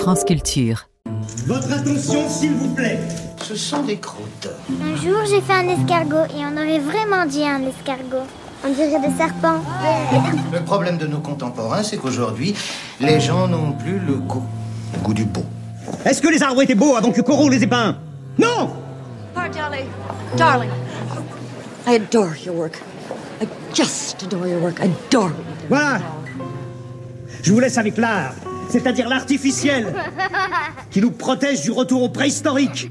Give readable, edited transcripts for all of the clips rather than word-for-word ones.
France Culture. Votre attention, s'il vous plaît. Ce sont des croûtes. Un jour, j'ai fait un escargot et on aurait vraiment dit un escargot. On dirait des serpents. Le problème de nos contemporains, c'est qu'aujourd'hui, les gens n'ont plus le goût du beau. Est-ce que les arbres étaient beaux avant que Corot les ait peints? Non! Darling, I adore your work. I just adore your work. Adore it. Voilà. Je vous laisse avec l'art, c'est-à-dire l'artificiel, qui nous protège du retour au préhistorique.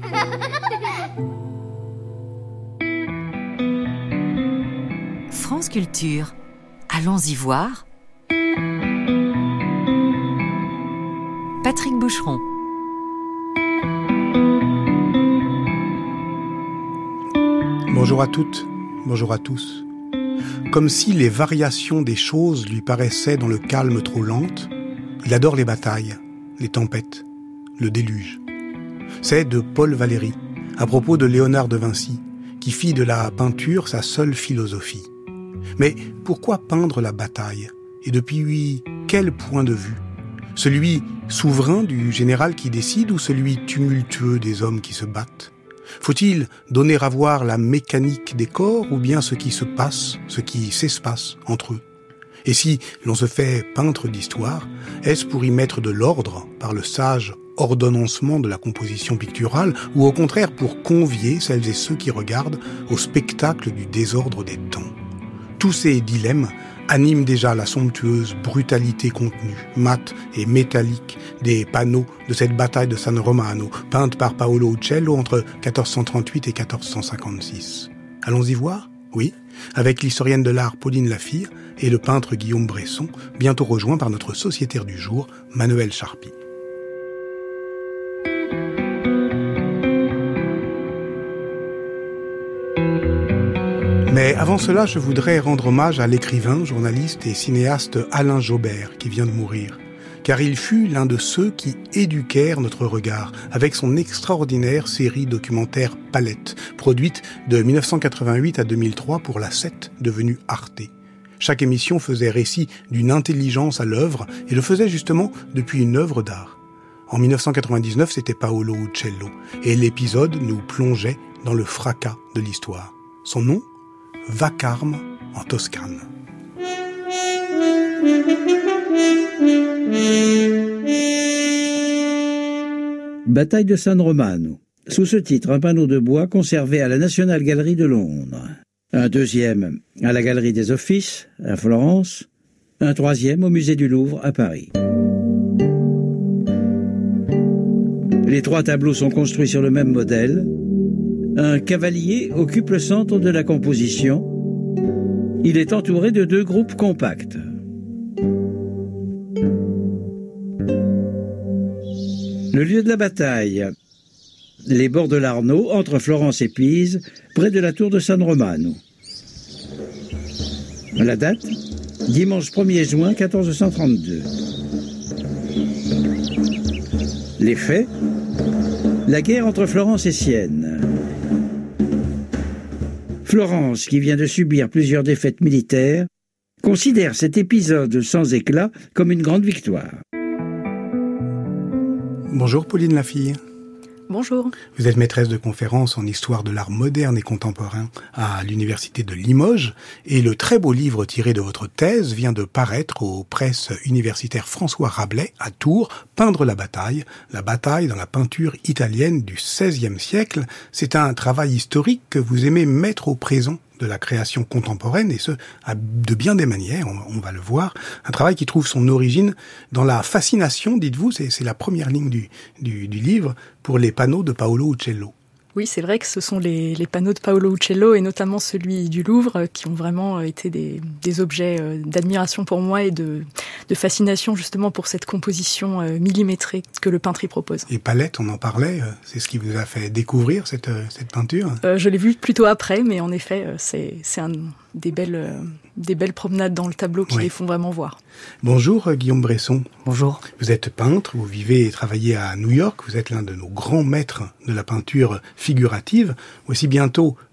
France Culture. Allons-y voir. Patrick Boucheron. Bonjour à toutes, bonjour à tous. Comme si les variations des choses lui paraissaient dans le calme trop lentes, il adore les batailles, les tempêtes, le déluge. C'est de Paul Valéry, à propos de Léonard de Vinci, qui fit de la peinture sa seule philosophie. Mais pourquoi peindre la bataille? Et depuis quel point de vue? Celui souverain du général qui décide ou celui tumultueux des hommes qui se battent? Faut-il donner à voir la mécanique des corps ou bien ce qui se passe, ce qui s'espace entre eux? Et si l'on se fait peintre d'histoire, est-ce pour y mettre de l'ordre par le sage ordonnancement de la composition picturale ou au contraire pour convier celles et ceux qui regardent au spectacle du désordre des temps? Tous ces dilemmes animent déjà la somptueuse brutalité contenue, mate et métallique des panneaux de cette bataille de San Romano, peinte par Paolo Uccello entre 1438 et 1456. Allons-y voir? Oui, avec l'historienne de l'art Pauline Lafire et le peintre Guillaume Bresson, bientôt rejoint par notre sociétaire du jour, Manuel Charpy. Mais avant cela, je voudrais rendre hommage à l'écrivain, journaliste et cinéaste Alain Jaubert, qui vient de mourir. Car il fut l'un de ceux qui éduquèrent notre regard, avec son extraordinaire série documentaire Palette, produite de 1988 à 2003 pour la 7, devenue Arte. Chaque émission faisait récit d'une intelligence à l'œuvre, et le faisait justement depuis une œuvre d'art. En 1999, c'était Paolo Uccello, et l'épisode nous plongeait dans le fracas de l'histoire. Son nom ? Vacarme en Toscane. Bataille de San Romano. Sous ce titre, un panneau de bois conservé à la National Gallery de Londres. Un deuxième à la Galerie des Offices, à Florence. Un troisième au Musée du Louvre, à Paris. Les trois tableaux sont construits sur le même modèle. Un cavalier occupe le centre de la composition. Il est entouré de deux groupes compacts. Le lieu de la bataille. Les bords de l'Arno, entre Florence et Pise, près de la tour de San Romano. La date ? Dimanche 1er juin 1432. Les faits ? La guerre entre Florence et Sienne. Florence, qui vient de subir plusieurs défaites militaires, considère cet épisode sans éclat comme une grande victoire. Bonjour Pauline Lafire. Bonjour. Vous êtes maîtresse de conférences en histoire de l'art moderne et contemporain à l'université de Limoges et le très beau livre tiré de votre thèse vient de paraître aux presses universitaires François Rabelais à Tours, Peindre la bataille dans la peinture italienne du XVIe siècle. C'est un travail historique que vous aimez mettre au présent de la création contemporaine, et ce, de bien des manières, on va le voir. Un travail qui trouve son origine dans la fascination, dites-vous, c'est la première ligne du livre, pour les panneaux de Paolo Uccello. Oui, c'est vrai que ce sont les panneaux de Paolo Uccello, et notamment celui du Louvre, qui ont vraiment été des objets d'admiration pour moi et de fascination justement pour cette composition millimétrée que le peintre y propose. Et Palette, on en parlait, c'est ce qui vous a fait découvrir cette peinture? Je l'ai vu plutôt après, mais en effet, c'est des belles promenades dans le tableau qui les font vraiment voir. Bonjour Guillaume Bresson. Bonjour. Vous êtes peintre, vous vivez et travaillez à New York, vous êtes l'un de nos grands maîtres de la peinture figurative. Voici bientôt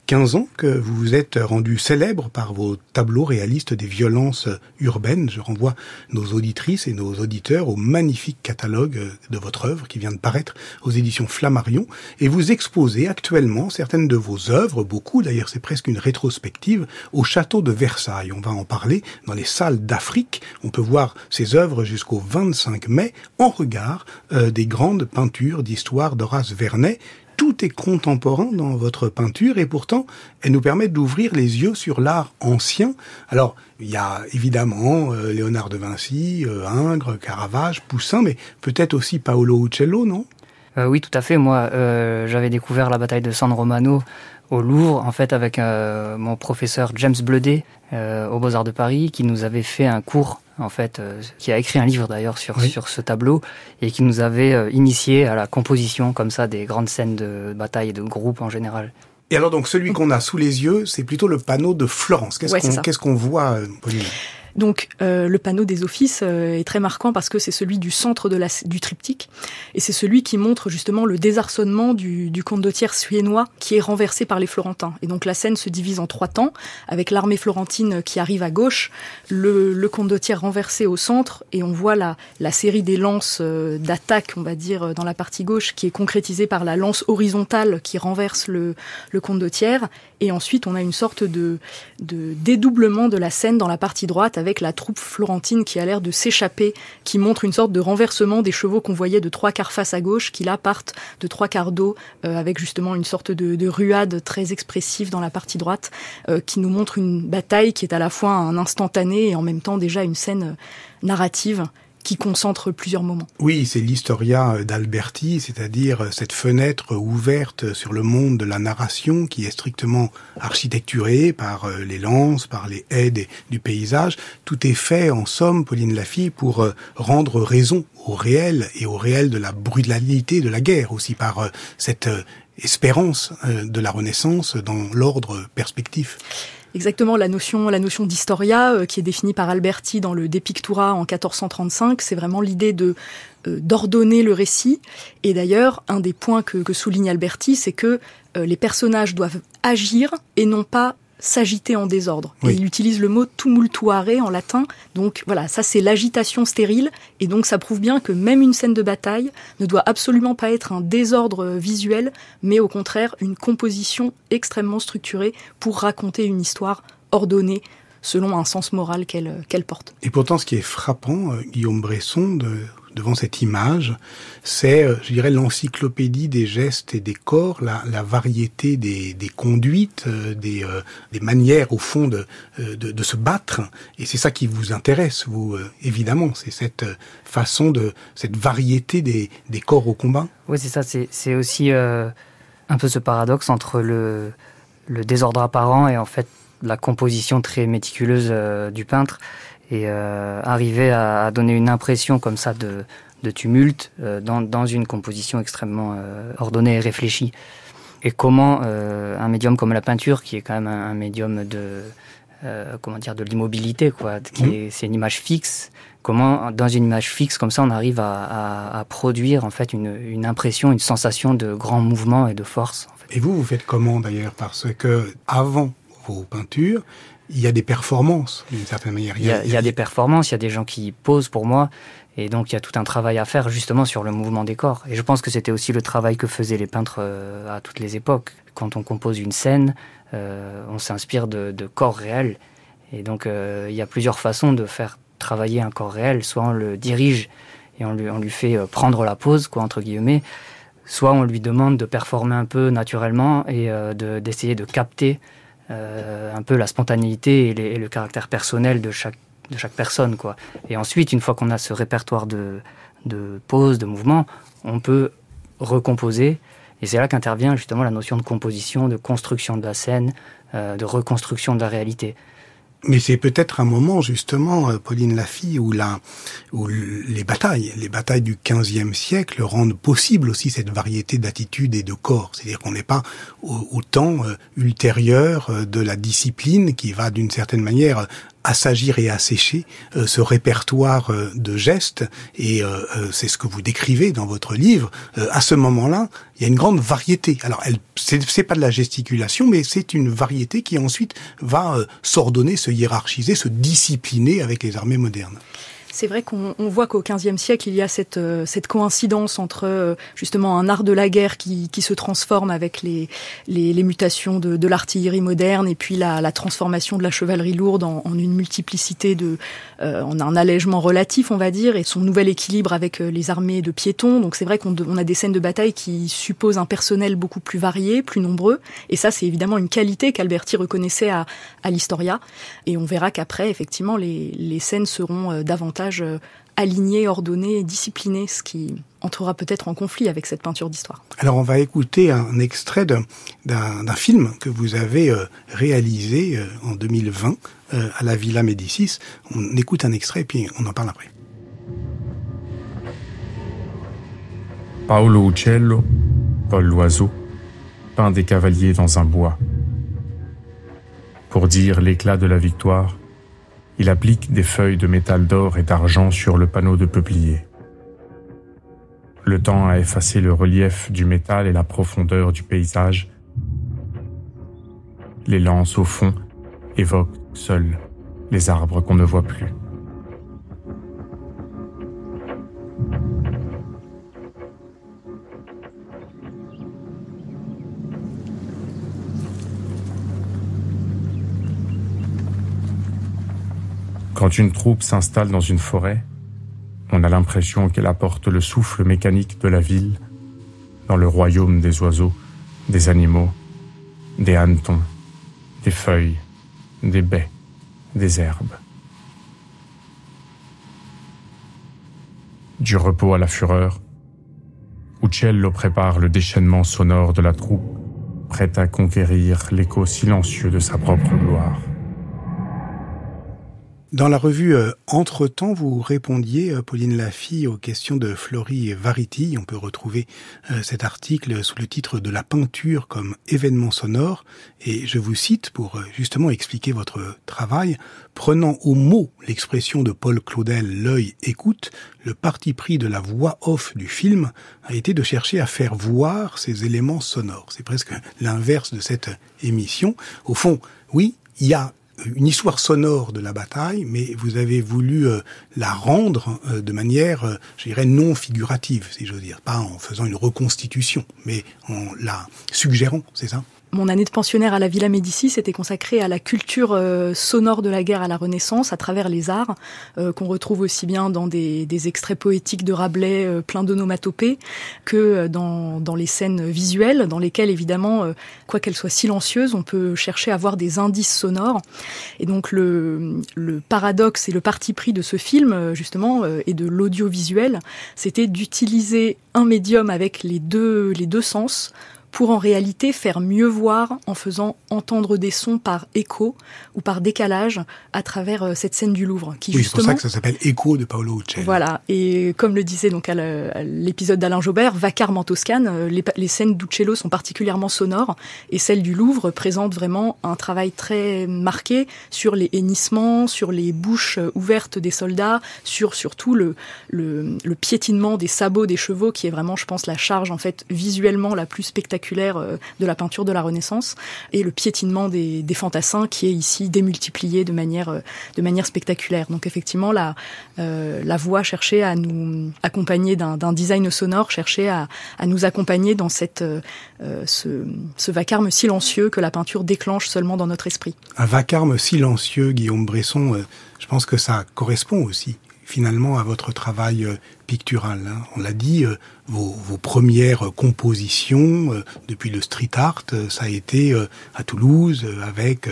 15 ans que vous vous êtes rendu célèbre par vos tableaux réalistes des violences urbaines. Je renvoie nos auditrices et nos auditeurs au magnifique catalogue de votre œuvre qui vient de paraître aux éditions Flammarion. Et vous exposez actuellement certaines de vos œuvres, beaucoup d'ailleurs, c'est presque une rétrospective, au château de Versailles. On va en parler dans les salles d'Afrique. On peut voir ces œuvres jusqu'au 25 mai en regard des grandes peintures d'histoire d'Horace Vernet. Tout est contemporain dans votre peinture et pourtant, elle nous permet d'ouvrir les yeux sur l'art ancien. Alors, il y a évidemment Léonard de Vinci, Ingres, Caravage, Poussin, mais peut-être aussi Paolo Uccello, non ? Oui, tout à fait. Moi, j'avais découvert la bataille de San Romano au Louvre, en fait, avec mon professeur James Bleudet, aux Beaux-Arts de Paris, qui nous avait fait un cours, en fait, qui a écrit un livre d'ailleurs sur ce tableau, et qui nous avait initié à la composition, comme ça, des grandes scènes de bataille et de groupe en général. Et alors donc, celui qu'on a sous les yeux, c'est plutôt le panneau de Florence. Qu'est-ce qu'on voit, Pauline ? Donc le panneau des offices est très marquant parce que c'est celui du centre du triptyque et c'est celui qui montre justement le désarçonnement du condottiere suénois qui est renversé par les Florentins. Et donc la scène se divise en 3 temps avec l'armée florentine qui arrive à gauche, le condottiere renversé au centre et on voit la série des lances d'attaque, on va dire, dans la partie gauche qui est concrétisée par la lance horizontale qui renverse le condottiere et ensuite on a une sorte de dédoublement de la scène dans la partie droite avec la troupe florentine qui a l'air de s'échapper, qui montre une sorte de renversement des chevaux qu'on voyait de 3/4 face à gauche, qui là partent de 3/4 dos, avec justement une sorte de ruade très expressive dans la partie droite, qui nous montre une bataille qui est à la fois un instantané et en même temps déjà une scène narrative qui concentre plusieurs moments. Oui, c'est l'Historia d'Alberti, c'est-à-dire cette fenêtre ouverte sur le monde de la narration qui est strictement architecturée par les lances, par les haies du paysage. Tout est fait, en somme, Pauline Lafille, pour rendre raison au réel et au réel de la brutalité de la guerre, aussi par cette espérance de la Renaissance dans l'ordre perspectif. Exactement, la notion d'historia qui est définie par Alberti dans le De Pictura en 1435, c'est vraiment l'idée d'ordonner le récit. Et d'ailleurs, un des points que souligne Alberti, c'est que les personnages doivent agir et non pas s'agiter en désordre. Oui. Et il utilise le mot tumultuare en latin. Donc voilà, ça c'est l'agitation stérile. Et donc ça prouve bien que même une scène de bataille ne doit absolument pas être un désordre visuel, mais au contraire une composition extrêmement structurée pour raconter une histoire ordonnée selon un sens moral qu'elle porte. Et pourtant, ce qui est frappant, Guillaume Bresson, devant cette image, c'est, je dirais, l'encyclopédie des gestes et des corps, la variété des conduites, des manières, au fond, de se battre. Et c'est ça qui vous intéresse, vous, évidemment. C'est cette façon cette variété des corps au combat. Oui, c'est ça. C'est aussi un peu ce paradoxe entre le désordre apparent et, en fait, la composition très méticuleuse du peintre. Et arriver à donner une impression comme ça de tumulte dans une composition extrêmement ordonnée et réfléchie. Et comment un médium comme la peinture, qui est quand même un médium de l'immobilité, quoi, c'est une image fixe, comment dans une image fixe comme ça on arrive à produire en fait une impression, une sensation de grand mouvement et de force. En fait. Et vous faites comment d'ailleurs? Parce que avant vos peintures, il y a des performances, d'une certaine manière. Il y a des performances, il y a des gens qui posent pour moi, et donc il y a tout un travail à faire justement sur le mouvement des corps. Et je pense que c'était aussi le travail que faisaient les peintres à toutes les époques. Quand on compose une scène, on s'inspire de corps réels. Et donc il y a plusieurs façons de faire travailler un corps réel. Soit on le dirige et on lui fait prendre la pose, quoi, entre guillemets. Soit on lui demande de performer un peu naturellement et d'essayer de capter un peu la spontanéité et le caractère personnel de chaque personne, quoi. Et ensuite, une fois qu'on a ce répertoire de poses, de mouvements, on peut recomposer. Et c'est là qu'intervient justement la notion de composition, de construction de la scène, de reconstruction de la réalité. Mais c'est peut-être un moment, justement, Pauline Lafille, où les batailles du XVe siècle rendent possible aussi cette variété d'attitudes et de corps. C'est-à-dire qu'on n'est pas au temps ultérieur de la discipline qui va, d'une certaine manière, assagir et assécher ce répertoire de gestes, et c'est ce que vous décrivez dans votre livre. À ce moment-là, il y a une grande variété. Alors, c'est pas de la gesticulation, mais c'est une variété qui ensuite va s'ordonner, se hiérarchiser, se discipliner avec les armées modernes. C'est vrai qu'on voit qu'au XVe siècle, il y a cette coïncidence entre justement un art de la guerre qui se transforme avec les mutations de l'artillerie moderne, et puis la transformation de la chevalerie lourde en une multiplicité en un allègement relatif, on va dire, et son nouvel équilibre avec les armées de piétons. Donc c'est vrai qu'on a des scènes de bataille qui supposent un personnel beaucoup plus varié, plus nombreux, et ça c'est évidemment une qualité qu'Alberti reconnaissait à l'Historia. Et on verra qu'après, effectivement, les scènes seront davantage alignées, ordonnées, disciplinées, ce qui entrera peut-être en conflit avec cette peinture d'histoire. Alors on va écouter un extrait d'un film que vous avez réalisé en 2020 à la Villa Médicis. On écoute un extrait et puis on en parle après. Paolo Uccello, Paul Loiseau, peint des cavaliers dans un bois. Pour dire l'éclat de la victoire, il applique des feuilles de métal d'or et d'argent sur le panneau de peuplier. Le temps a effacé le relief du métal et la profondeur du paysage. Les lances au fond évoquent seuls les arbres qu'on ne voit plus. Quand une troupe s'installe dans une forêt, on a l'impression qu'elle apporte le souffle mécanique de la ville dans le royaume des oiseaux, des animaux, des hannetons, des feuilles, des baies, des herbes. Du repos à la fureur, Uccello prépare le déchaînement sonore de la troupe, prête à conquérir l'écho silencieux de sa propre gloire. Dans la revue Entre-temps, vous répondiez, Pauline Lafille, aux questions de Flory Variti. On peut retrouver cet article sous le titre de la peinture comme événement sonore. Et je vous cite pour justement expliquer votre travail. Prenant au mot l'expression de Paul Claudel, l'œil écoute, le parti pris de la voix off du film a été de chercher à faire voir ces éléments sonores. C'est presque l'inverse de cette émission. Au fond, oui, il y a une histoire sonore de la bataille, mais vous avez voulu la rendre de manière, je dirais, non figurative, si j'ose dire. Pas en faisant une reconstitution, mais en la suggérant, c'est ça ? Mon année de pensionnaire à la Villa Médicis était consacrée à la culture sonore de la guerre à la Renaissance, à travers les arts, qu'on retrouve aussi bien dans des extraits poétiques de Rabelais pleins d'onomatopées, que dans les scènes visuelles, dans lesquelles, évidemment, quoi qu'elles soient silencieuses, on peut chercher à voir des indices sonores. Et donc le paradoxe et le parti pris de ce film, justement, et de l'audiovisuel, c'était d'utiliser un médium avec les deux sens, pour en réalité faire mieux voir en faisant entendre des sons par écho ou par décalage à travers cette scène du Louvre. Qui, oui, justement, c'est pour ça que ça s'appelle Écho de Paolo Uccello. Voilà, et comme le disait donc à l'épisode d'Alain Jobert, Vacarme en Toscane, les scènes d'Uccello sont particulièrement sonores, et celles du Louvre présentent vraiment un travail très marqué sur les hennissements, sur les bouches ouvertes des soldats, sur surtout le piétinement des sabots des chevaux, qui est vraiment, je pense, la charge en fait visuellement la plus spectaculaire de la peinture de la Renaissance, et le piétinement des fantassins qui est ici démultiplié de manière spectaculaire. Donc effectivement, la voix cherchait à nous accompagner d'un design sonore, cherchait à nous accompagner dans ce vacarme silencieux que la peinture déclenche seulement dans notre esprit. Un vacarme silencieux, Guillaume Bresson, je pense que ça correspond aussi finalement à votre travail pictural. On l'a dit, vos premières compositions depuis le street art, ça a été à Toulouse avec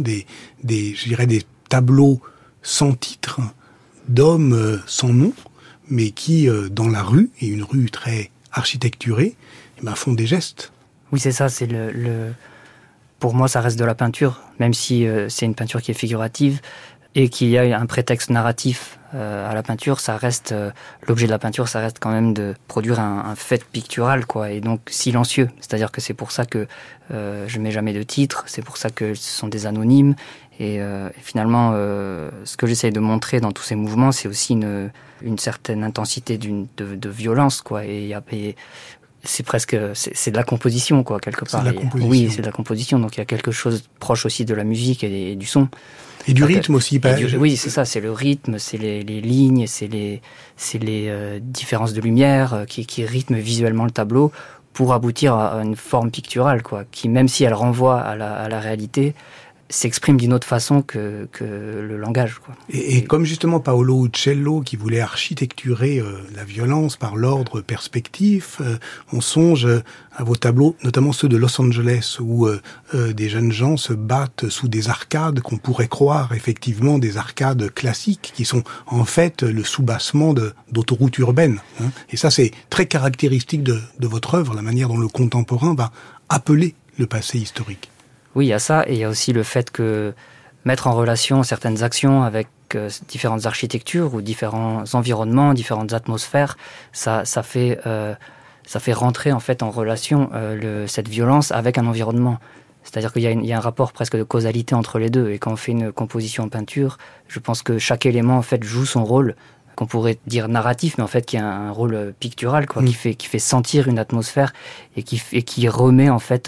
des tableaux sans titre d'hommes sans nom, mais qui dans la rue, et une rue très architecturée, font des gestes. Oui, c'est ça, c'est pour moi ça reste de la peinture, même si c'est une peinture qui est figurative et qu'il y a un prétexte narratif à la peinture, ça reste l'objet de la peinture, ça reste quand même de produire un fait pictural, quoi, et donc silencieux. C'est-à-dire que c'est pour ça que je mets jamais de titre, c'est pour ça que ce sont des anonymes, Et finalement, ce que j'essaye de montrer dans tous ces mouvements, c'est aussi une certaine intensité de violence, quoi. Et c'est presque, c'est de la composition, quoi, quelque part. Oui, c'est de la composition. Donc il y a quelque chose proche aussi de la musique et du son. Et du rythme aussi. Oui, c'est ça, c'est le rythme, c'est les lignes, c'est les différences de lumière qui rythment visuellement le tableau pour aboutir à une forme picturale, quoi, qui, même si elle renvoie à la réalité, s'exprime d'une autre façon que le langage, quoi. Et comme justement Paolo Uccello, qui voulait architecturer la violence par l'ordre perspectif, on songe à vos tableaux, notamment ceux de Los Angeles, où des jeunes gens se battent sous des arcades qu'on pourrait croire effectivement des arcades classiques, qui sont en fait le soubassement d'autoroutes urbaines. Et ça, c'est très caractéristique de votre œuvre, la manière dont le contemporain va appeler le passé historique. Oui, il y a ça, et il y a aussi le fait que mettre en relation certaines actions avec différentes architectures ou différents environnements, différentes atmosphères, ça fait rentrer en fait en relation cette violence avec un environnement. C'est-à-dire qu'il y a un rapport presque de causalité entre les deux, et quand on fait une composition en peinture, je pense que chaque élément en fait joue son rôle, qu'on pourrait dire narratif, mais en fait qui a un rôle pictural, quoi, qui fait sentir une atmosphère et qui remet en fait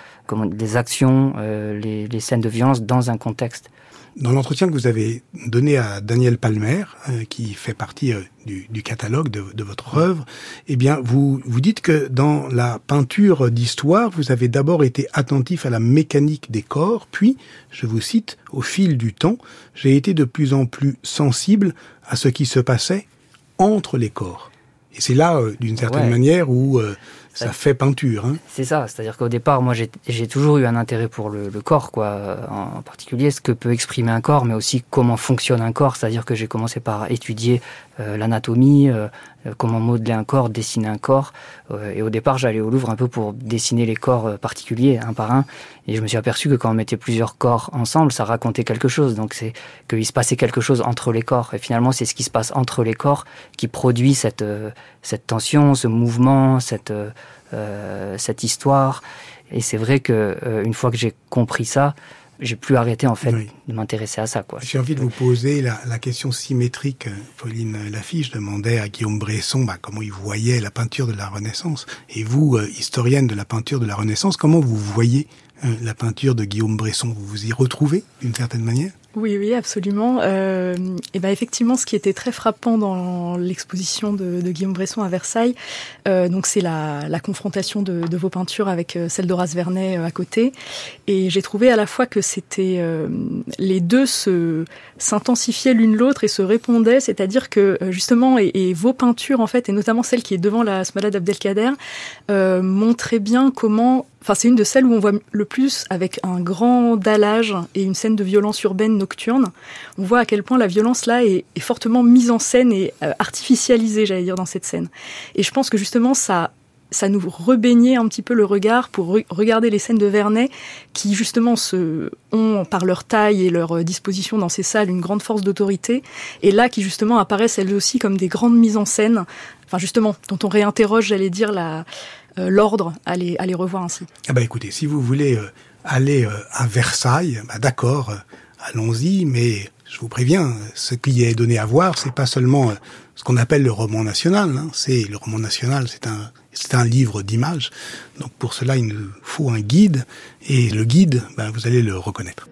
des actions, les scènes de violence dans un contexte. Dans l'entretien que vous avez donné à Daniel Palmer, qui fait partie du catalogue de votre œuvre, eh bien, vous dites que dans la peinture d'histoire, vous avez d'abord été attentif à la mécanique des corps, puis, je vous cite, au fil du temps, j'ai été de plus en plus sensible à ce qui se passait entre les corps. Et c'est là, d'une certaine manière, où ça fait peinture. C'est ça, c'est-à-dire qu'au départ, moi, j'ai toujours eu un intérêt pour le corps, quoi, en particulier ce que peut exprimer un corps, mais aussi comment fonctionne un corps. C'est-à-dire que j'ai commencé par étudier l'anatomie, comment modeler un corps, dessiner un corps. Et au départ, j'allais au Louvre un peu pour dessiner les corps particuliers, un par un. Et je me suis aperçu que quand on mettait plusieurs corps ensemble, ça racontait quelque chose. Donc c'est qu'il se passait quelque chose entre les corps. Et finalement, c'est ce qui se passe entre les corps qui produit cette tension, ce mouvement, cette histoire. Et c'est vrai que une fois que j'ai compris ça, j'ai plus arrêté en fait de m'intéresser à ça, quoi. J'ai envie de vous poser la question symétrique. Pauline Lafiche demandait à Guillaume Bresson comment il voyait la peinture de la Renaissance. Et vous, historienne de la peinture de la Renaissance, comment vous voyez la peinture de Guillaume Bresson? Vous vous y retrouvez d'une certaine manière? Oui, absolument. Et ben effectivement, ce qui était très frappant dans l'exposition de Guillaume Bresson à Versailles, donc c'est la confrontation de vos peintures avec celle d'Horace Vernet à côté. Et j'ai trouvé à la fois que c'était les deux s'intensifiaient l'une l'autre et se répondaient, c'est-à-dire que justement et vos peintures en fait, et notamment celle qui est devant la Smala d'Abdelkader, montraient bien comment. Enfin, c'est une de celles où on voit le plus, avec un grand dallage et une scène de violence urbaine nocturne, on voit à quel point la violence là est fortement mise en scène et artificialisée, j'allais dire, dans cette scène. Et je pense que justement ça nous rebaignait un petit peu le regard pour regarder les scènes de Vernet qui justement ont par leur taille et leur disposition dans ces salles une grande force d'autorité, et là qui justement apparaissent elles aussi comme des grandes mises en scène, enfin justement dont on réinterroge, j'allais dire, l'ordre à les revoir ainsi. Ah bah écoutez, si vous voulez aller à Versailles, d'accord, allons-y, mais je vous préviens, ce qui est donné à voir, c'est pas seulement ce qu'on appelle le roman national. Le roman national, c'est un livre d'images. Donc pour cela, il nous faut un guide, et le guide, vous allez le reconnaître.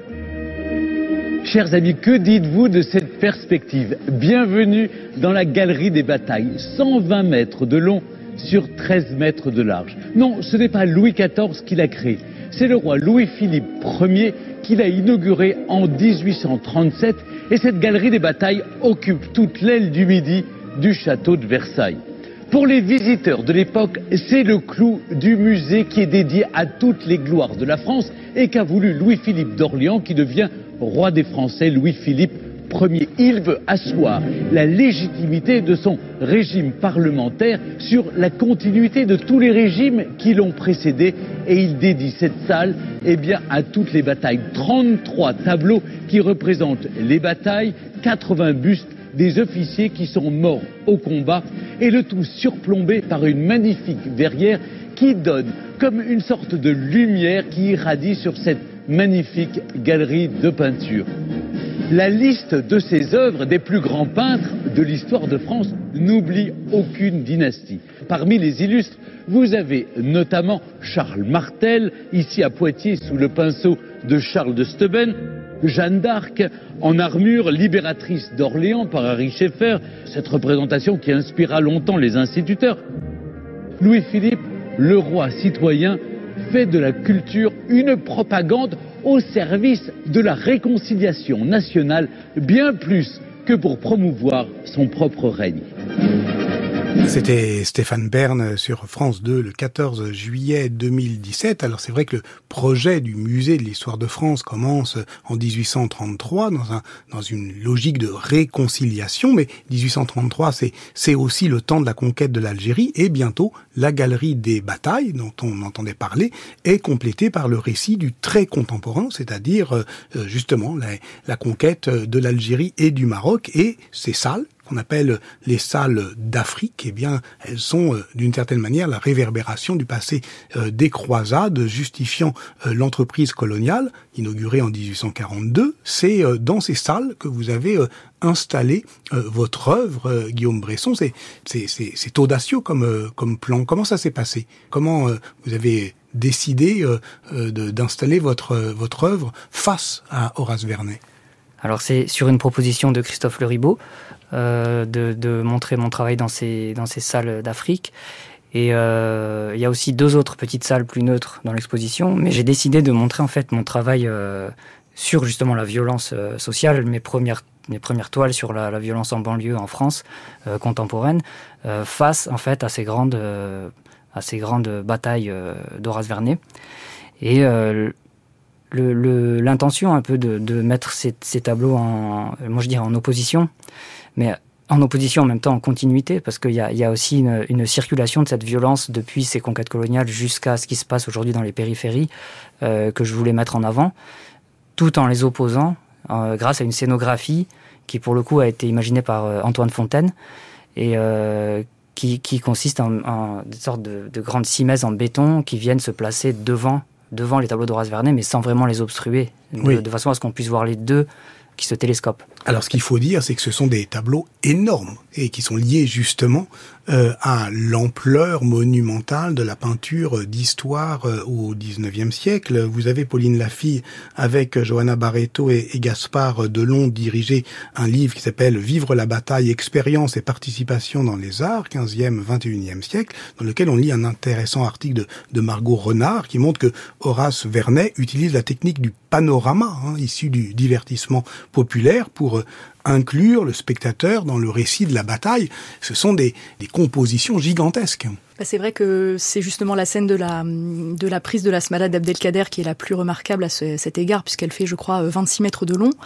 Chers amis, que dites-vous de cette perspective? Bienvenue dans la Galerie des Batailles, 120 mètres de long sur 13 mètres de large. Non, ce n'est pas Louis XIV qui l'a créé, c'est le roi Louis-Philippe Ier qui l'a inauguré en 1837, et cette Galerie des Batailles occupe toute l'aile du Midi du château de Versailles. Pour les visiteurs de l'époque, c'est le clou du musée qui est dédié à toutes les gloires de la France et qu'a voulu Louis-Philippe d'Orléans, qui devient roi des Français, Louis-Philippe Ier. Il veut asseoir la légitimité de son régime parlementaire sur la continuité de tous les régimes qui l'ont précédé, et il dédie cette salle à toutes les batailles. 33 tableaux qui représentent les batailles, 80 bustes des officiers qui sont morts au combat, et le tout surplombé par une magnifique verrière qui donne comme une sorte de lumière qui irradie sur cette magnifique galerie de peinture. La liste de ces œuvres des plus grands peintres de l'histoire de France n'oublie aucune dynastie. Parmi les illustres, vous avez notamment Charles Martel, ici à Poitiers sous le pinceau de Charles de Steuben, Jeanne d'Arc en armure, libératrice d'Orléans par Harry Scheffer, cette représentation qui inspira longtemps les instituteurs. Louis-Philippe, le roi citoyen, fait de la culture une propagande au service de la réconciliation nationale, bien plus que pour promouvoir son propre règne. C'était Stéphane Bern sur France 2 le 14 juillet 2017. Alors c'est vrai que le projet du musée de l'histoire de France commence en 1833 dans une logique de réconciliation, mais 1833 c'est aussi le temps de la conquête de l'Algérie, et bientôt la galerie des batailles dont on entendait parler est complétée par le récit du très contemporain, c'est-à-dire justement la conquête de l'Algérie et du Maroc, et ces salles qu'on appelle les salles d'Afrique, eh bien, elles sont d'une certaine manière la réverbération du passé des croisades, justifiant l'entreprise coloniale inaugurée en 1842. C'est dans ces salles que vous avez installé votre œuvre, Guillaume Bresson. C'est audacieux comme plan. Comment ça s'est passé? Comment vous avez décidé d'installer votre œuvre face à Horace Vernet? Alors c'est sur une proposition de Christophe Le Ribaud de montrer mon travail dans ces salles d'Afrique. Et il y a aussi 2 autres petites salles plus neutres dans l'exposition, mais j'ai décidé de montrer en fait mon travail sur justement la violence sociale, mes premières toiles sur la violence en banlieue en France contemporaine, face en fait à ces grandes batailles d'Horace Vernet. Et l'intention un peu de mettre ces tableaux en opposition, mais en opposition en même temps en continuité, parce qu'il y a aussi une circulation de cette violence depuis ces conquêtes coloniales jusqu'à ce qui se passe aujourd'hui dans les périphéries, que je voulais mettre en avant, tout en les opposant grâce à une scénographie qui pour le coup a été imaginée par Antoine Fontaine et qui consiste en des sortes de grandes cimaises en béton qui viennent se placer devant les tableaux d'Horace Vernet, mais sans vraiment les obstruer, de façon à ce qu'on puisse voir les deux qui se télescopent. Alors ce qu'il faut dire, c'est que ce sont des tableaux énormes et qui sont liés justement à l'ampleur monumentale de la peinture d'histoire au XIXe siècle. Vous avez, Pauline Lafille, avec Johanna Barreto et Gaspard Delon, dirigé un livre qui s'appelle « Vivre la bataille, expérience et participation dans les arts, 15e, 21e siècle », dans lequel on lit un intéressant article de Margot Renard qui montre que Horace Vernet utilise la technique du panorama, issu du divertissement populaire, pour inclure le spectateur dans le récit de la bataille. Ce sont des compositions gigantesques. C'est vrai que c'est justement la scène de la prise de la Smala d'Abdelkader qui est la plus remarquable à cet égard, puisqu'elle fait, je crois, 26 mètres de long.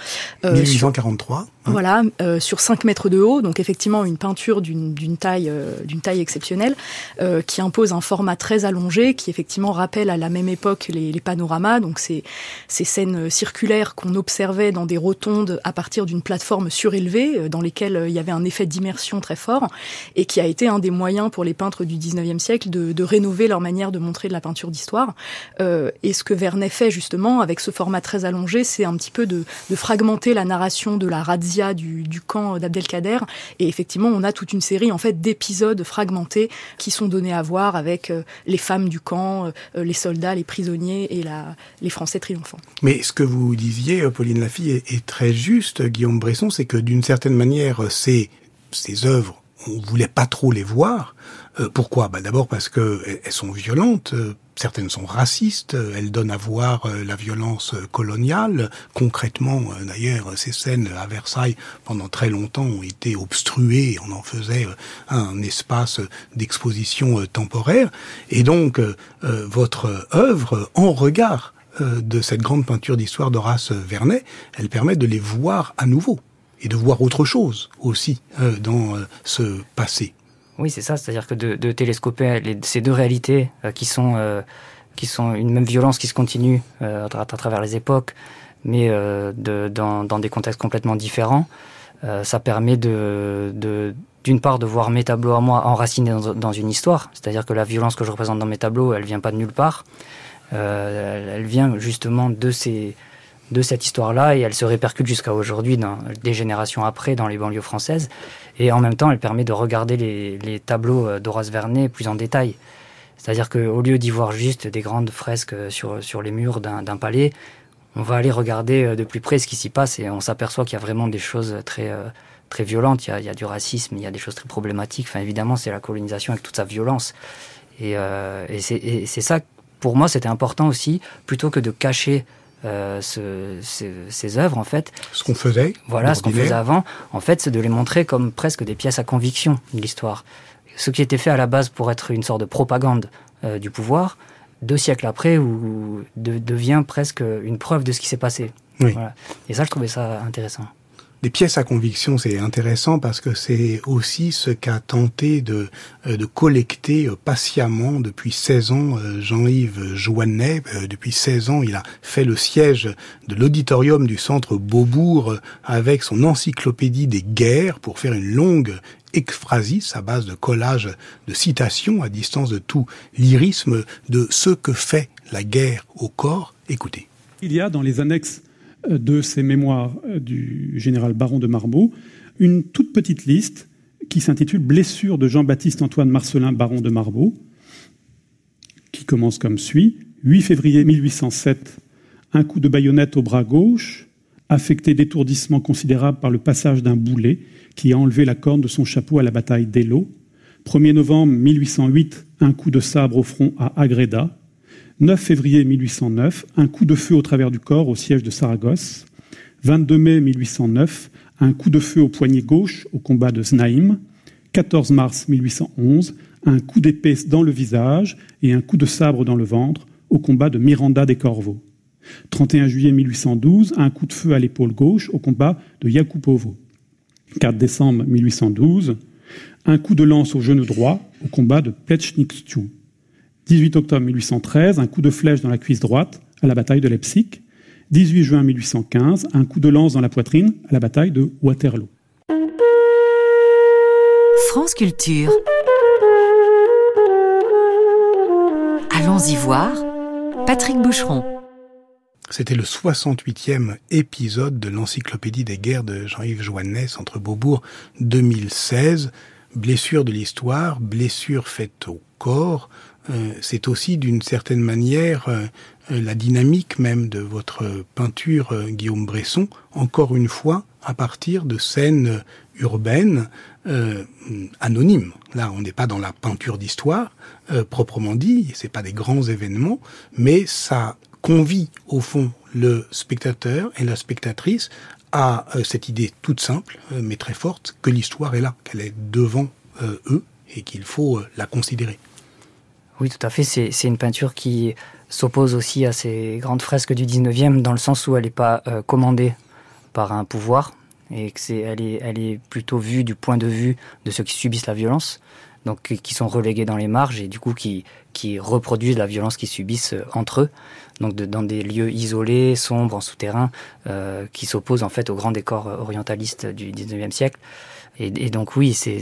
1843. Voilà, sur 5 mètres de haut, donc effectivement une peinture d'une taille exceptionnelle, qui impose un format très allongé, qui effectivement rappelle à la même époque les panoramas, donc ces scènes circulaires qu'on observait dans des rotondes à partir d'une plateforme surélevée, dans lesquelles il y avait un effet d'immersion très fort, et qui a été un des moyens pour les peintres du 19e siècle de rénover leur manière de montrer de la peinture d'histoire. Et ce que Vernet fait justement avec ce format très allongé, c'est un petit peu de fragmenter la narration de la razzia du camp d'Abdelkader. Et effectivement, on a toute une série en fait d'épisodes fragmentés qui sont donnés à voir avec les femmes du camp, les soldats, les prisonniers et les Français triomphants. Mais ce que vous disiez, Pauline Lafille, est très juste, Guillaume Bresson, c'est que d'une certaine manière, ces œuvres, on voulait pas trop les voir. Pourquoi ? D'abord parce que elles sont violentes, certaines sont racistes, elles donnent à voir la violence coloniale. Concrètement, d'ailleurs, ces scènes à Versailles, pendant très longtemps, ont été obstruées, on en faisait un espace d'exposition temporaire. Et donc, votre œuvre, en regard de cette grande peinture d'histoire d'Horace Vernet, elle permet de les voir à nouveau et de voir autre chose aussi dans ce passé. Oui, c'est ça, c'est-à-dire que de télescoper ces deux réalités qui sont une même violence qui se continue à travers les époques, mais dans des contextes complètement différents, ça permet d'une part de voir mes tableaux à moi enracinés dans une histoire, c'est-à-dire que la violence que je représente dans mes tableaux, elle vient pas de nulle part. elle vient justement de cette histoire-là, et elle se répercute jusqu'à aujourd'hui, des générations après, dans les banlieues françaises. Et en même temps, elle permet de regarder les tableaux d'Horace Vernet plus en détail. C'est-à-dire qu'au lieu d'y voir juste des grandes fresques sur les murs d'un palais, on va aller regarder de plus près ce qui s'y passe, et on s'aperçoit qu'il y a vraiment des choses très, très violentes. Il y a du racisme, il y a des choses très problématiques. Enfin, évidemment, c'est la colonisation avec toute sa violence. Et c'est ça, pour moi, c'était important aussi, plutôt que de cacher ces œuvres, en fait. Ce qu'on faisait. Voilà, ce qu'on faisait avant, en fait, c'est de les montrer comme presque des pièces à conviction de l'histoire. Ce qui était fait à la base pour être une sorte de propagande du pouvoir, 2 siècles après, devient presque une preuve de ce qui s'est passé. Oui. Voilà. Et ça, je trouvais ça intéressant. Des pièces à conviction, c'est intéressant parce que c'est aussi ce qu'a tenté de collecter patiemment depuis 16 ans Jean-Yves Jouannet. Depuis 16 ans, il a fait le siège de l'auditorium du centre Beaubourg avec son encyclopédie des guerres pour faire une longue ekphrasis à base de collages de citations à distance de tout lyrisme de ce que fait la guerre au corps. Écoutez. Il y a dans les annexes de ces mémoires du général baron de Marbeau une toute petite liste qui s'intitule « Blessure de Jean-Baptiste Antoine Marcellin, baron de Marbeau », qui commence comme suit. 8 février 1807, un coup de baïonnette au bras gauche, affecté d'étourdissement considérable par le passage d'un boulet qui a enlevé la corne de son chapeau à la bataille d'Eylau. 1er novembre 1808, un coup de sabre au front à Agreda. 9 février 1809, un coup de feu au travers du corps au siège de Saragosse. 22 mai 1809, un coup de feu au poignet gauche au combat de Znaïm. 14 mars 1811, un coup d'épée dans le visage et un coup de sabre dans le ventre au combat de Miranda des Corvaux. 31 juillet 1812, un coup de feu à l'épaule gauche au combat de Jakupovo. 4 décembre 1812, un coup de lance au genou droit au combat de Pletchnikstu. 18 octobre 1813, un coup de flèche dans la cuisse droite à la bataille de Leipzig. 18 juin 1815, un coup de lance dans la poitrine à la bataille de Waterloo. France Culture. Allons-y voir. Patrick Boucheron. C'était le 68e épisode de l'encyclopédie des guerres de Jean-Yves Jouannet, Centre Beaubourg, 2016. Blessure de l'histoire, blessure faite au corps. C'est aussi d'une certaine manière la dynamique même de votre peinture, Guillaume Bresson, encore une fois à partir de scènes urbaines anonymes. Là, on n'est pas dans la peinture d'histoire proprement dit, c'est pas des grands événements, mais ça convie au fond le spectateur et la spectatrice à cette idée toute simple mais très forte que l'histoire est là, qu'elle est devant eux et qu'il faut la considérer. Oui, tout à fait. C'est une peinture qui s'oppose aussi à ces grandes fresques du 19e dans le sens où elle n'est pas commandée par un pouvoir et elle est plutôt vue du point de vue de ceux qui subissent la violence, donc qui sont relégués dans les marges et du coup qui reproduisent la violence qu'ils subissent entre eux, donc dans des lieux isolés, sombres, en souterrain, qui s'opposent en fait au grand décor orientaliste du 19e siècle. Et donc oui, c'est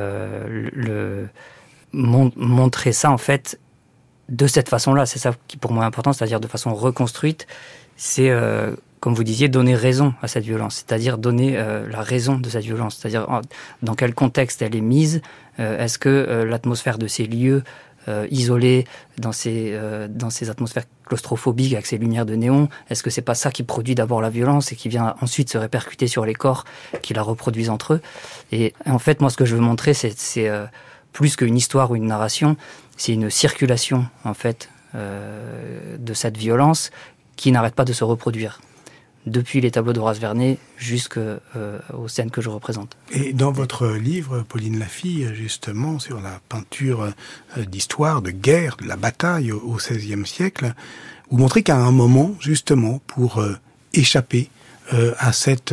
montrer ça en fait de cette façon-là, c'est ça qui pour moi est important, c'est-à-dire de façon reconstruite, c'est comme vous disiez, donner raison à cette violence, c'est-à-dire donner la raison de cette violence, c'est-à-dire dans quel contexte elle est mise, est-ce que l'atmosphère de ces lieux isolés, dans ces atmosphères claustrophobiques avec ces lumières de néon, est-ce que c'est pas ça qui produit d'abord la violence et qui vient ensuite se répercuter sur les corps qui la reproduisent entre eux? Et en fait, moi, ce que je veux montrer, c'est plus qu'une histoire ou une narration, c'est une circulation, en fait, de cette violence qui n'arrête pas de se reproduire. Depuis les tableaux d'Horace Vernet jusqu'aux scènes que je représente. Et dans votre livre, Pauline Lafille, justement, sur la peinture d'histoire, de guerre, de la bataille au XVIe siècle, vous montrez qu'à un moment, justement, pour échapper à cette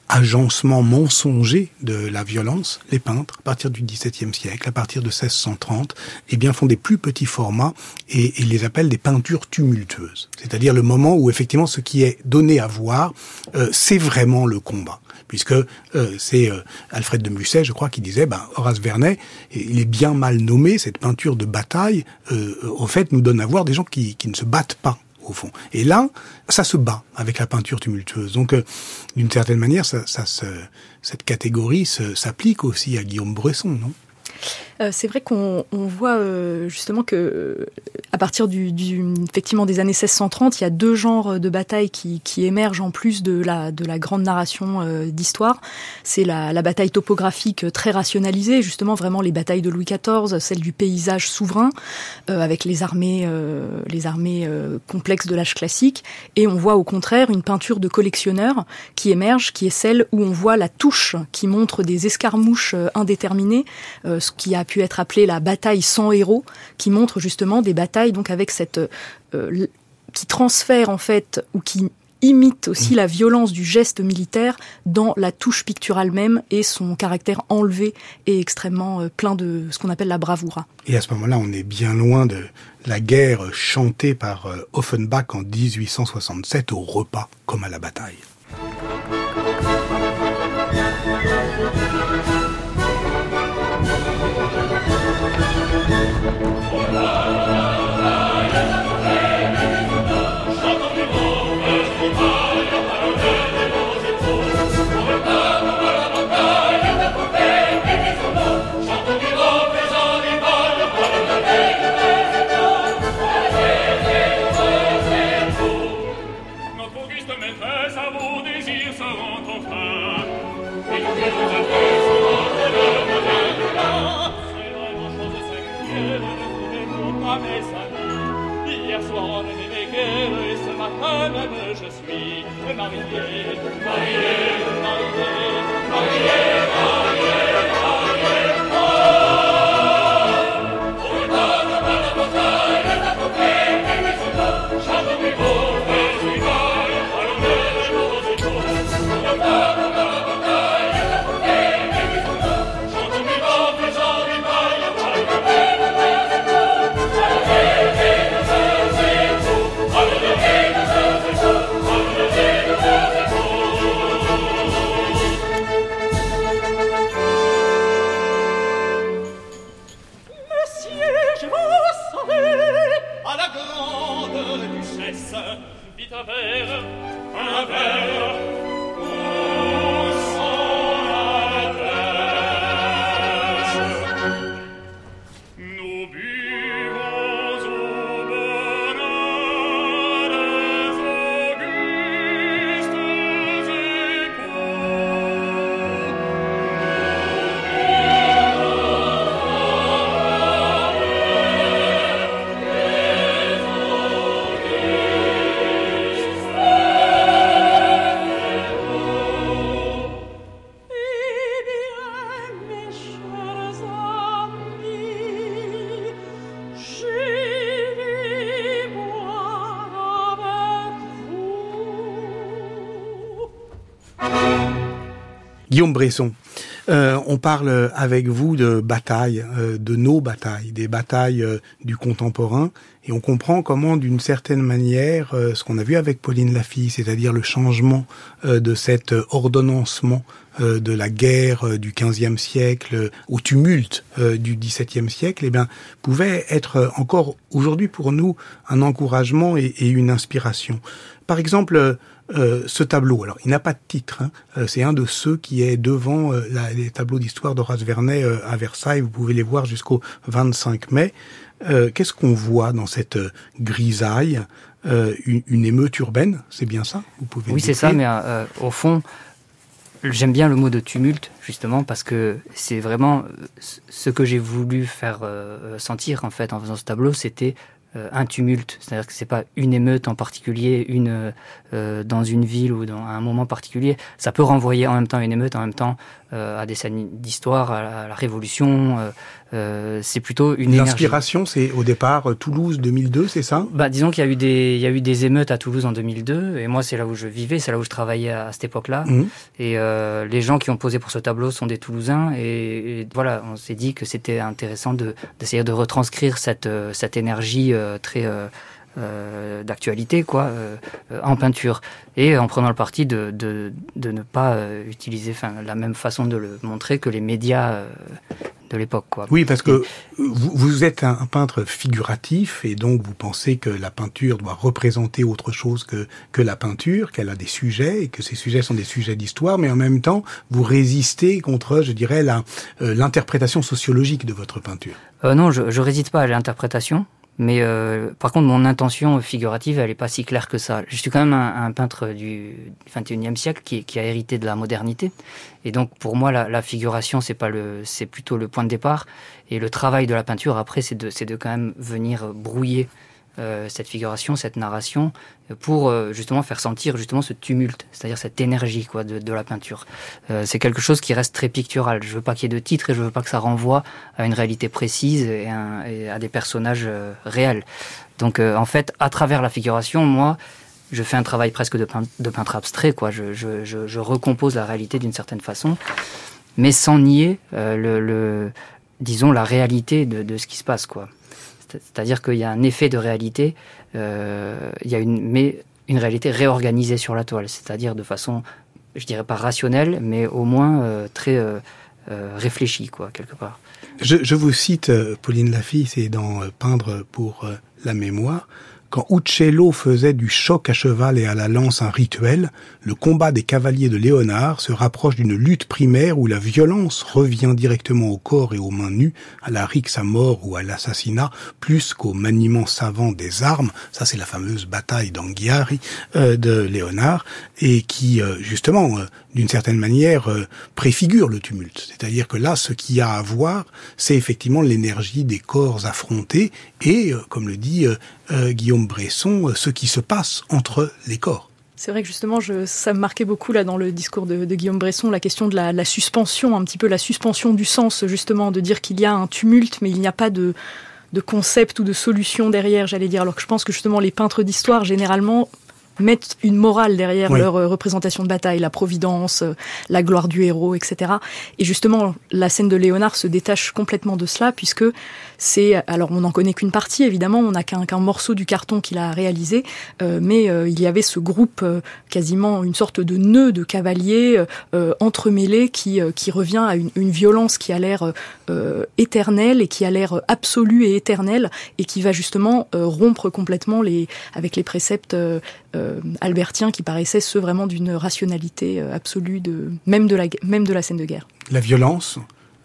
agencement mensonger de la violence, les peintres, à partir du XVIIe siècle, à partir de 1630, eh bien, font des plus petits formats et les appellent des peintures tumultueuses. C'est-à-dire le moment où, effectivement, ce qui est donné à voir, c'est vraiment le combat. Puisque c'est Alfred de Musset, je crois, qui disait, Horace Vernet, il est bien mal nommé, cette peinture de bataille, au fait, nous donne à voir des gens qui ne se battent pas, au fond. Et là, ça se bat avec la peinture tumultueuse. Donc, d'une certaine manière, cette catégorie s'applique aussi à Guillaume Bresson, non ? C'est vrai qu'on voit justement que à partir effectivement des années 1630, il y a deux genres de batailles qui émergent en plus de la grande narration d'histoire. C'est la bataille topographique très rationalisée, justement vraiment les batailles de Louis XIV, celle du paysage souverain avec les armées complexes de l'âge classique. Et on voit au contraire une peinture de collectionneur qui émerge, qui est celle où on voit la touche qui montre des escarmouches indéterminées, ce qui a pu être appelé la bataille sans héros, qui montre justement des batailles donc avec cette qui transfère en fait ou qui imite aussi la violence du geste militaire dans la touche picturale même et son caractère enlevé et extrêmement plein de ce qu'on appelle la bravura. Et à ce moment-là, on est bien loin de la guerre chantée par Offenbach en 1867 au repas comme à la bataille. Hier soir, on aimait guerre, et ce matin même, je suis marié, Guillaume Bresson, on parle avec vous de batailles, de nos batailles, des batailles du contemporain, et on comprend comment, d'une certaine manière, ce qu'on a vu avec Pauline Lafille, c'est-à-dire le changement de cet ordonnancement de la guerre du XVe siècle au tumulte du XVIIe siècle, eh bien, pouvait être encore aujourd'hui pour nous un encouragement et une inspiration. Par exemple, ce tableau, alors il n'a pas de titre, c'est un de ceux qui est devant les tableaux d'histoire d'Horace Vernet à Versailles, vous pouvez les voir jusqu'au 25 mai. Qu'est-ce qu'on voit dans cette grisaille, une émeute urbaine, c'est bien ça? Vous pouvez oui, c'est ça, mais au fond, j'aime bien le mot de tumulte, justement, parce que c'est vraiment ce que j'ai voulu faire sentir, en fait, en faisant ce tableau, c'était un tumulte, c'est-à-dire que c'est pas une émeute en particulier, dans une ville ou dans un moment particulier. Ça peut renvoyer en même temps une émeute, en même temps à des scènes d'histoire, à la Révolution. C'est plutôt une énergie. L'inspiration, c'est au départ Toulouse 2002, c'est ça ? Disons qu'il y a eu des émeutes à Toulouse en 2002, et moi c'est là où je vivais, c'est là où je travaillais à cette époque-là. Et les gens qui ont posé pour ce tableau sont des Toulousains, et voilà, on s'est dit que c'était intéressant d'essayer de retranscrire cette énergie très d'actualité en peinture, et en prenant le parti de ne pas utiliser la même façon de le montrer que les médias de l'époque. Oui, parce que vous êtes un peintre figuratif, et donc vous pensez que la peinture doit représenter autre chose que la peinture, qu'elle a des sujets, et que ces sujets sont des sujets d'histoire, mais en même temps vous résistez contre, je dirais, l'interprétation sociologique de votre peinture. Non, je résiste pas à l'interprétation. Mais par contre, mon intention figurative, elle est pas si claire que ça. Je suis quand même un peintre du XXIe siècle qui a hérité de la modernité. Et donc, pour moi, la figuration, c'est plutôt le point de départ. Et le travail de la peinture, après, c'est de quand même venir brouiller cette figuration, cette narration, pour justement faire sentir justement ce tumulte, c'est-à-dire cette énergie de la peinture. C'est quelque chose qui reste très pictural. Je veux pas qu'il y ait de titre, et je veux pas que ça renvoie à une réalité précise et à des personnages réels. Donc en fait, à travers la figuration, moi, je fais un travail presque de peintre abstrait, Je recompose la réalité d'une certaine façon, mais sans nier disons la réalité de ce qui se passe, C'est-à-dire qu'il y a un effet de réalité, il y a une réalité réorganisée sur la toile, c'est-à-dire de façon, je dirais pas rationnelle, mais au moins très réfléchie, quelque part. Je vous cite Pauline Lafille, c'est dans Peindre pour la mémoire. Quand Uccello faisait du choc à cheval et à la lance un rituel, le combat des cavaliers de Léonard se rapproche d'une lutte primaire où la violence revient directement au corps et aux mains nues, à la rixe à mort ou à l'assassinat, plus qu'au maniement savant des armes. Ça, c'est la fameuse bataille d'Anghiari de Léonard, et qui, justement, d'une certaine manière, préfigure le tumulte. C'est-à-dire que là, ce qu'il y a à voir, c'est effectivement l'énergie des corps affrontés et, comme le dit Guillaume Bresson, ce qui se passe entre les corps. C'est vrai que justement, ça me marquait beaucoup là dans le discours de Guillaume Bresson, la question de la suspension, un petit peu la suspension du sens, justement, de dire qu'il y a un tumulte, mais il n'y a pas de concept ou de solution derrière, j'allais dire. Alors que je pense que justement les peintres d'histoire, généralement, mettent une morale derrière leur représentation de bataille, la providence, la gloire du héros, etc. Et justement, la scène de Léonard se détache complètement de cela, puisque alors on n'en connaît qu'une partie, évidemment, on n'a qu'un morceau du carton qu'il a réalisé, mais il y avait ce groupe, quasiment une sorte de nœud de cavaliers entremêlés qui revient à une violence qui a l'air éternelle et qui a l'air absolue et éternelle, et qui va justement rompre complètement avec les préceptes albertiens qui paraissaient ceux vraiment d'une rationalité absolue même de la scène de guerre. La violence,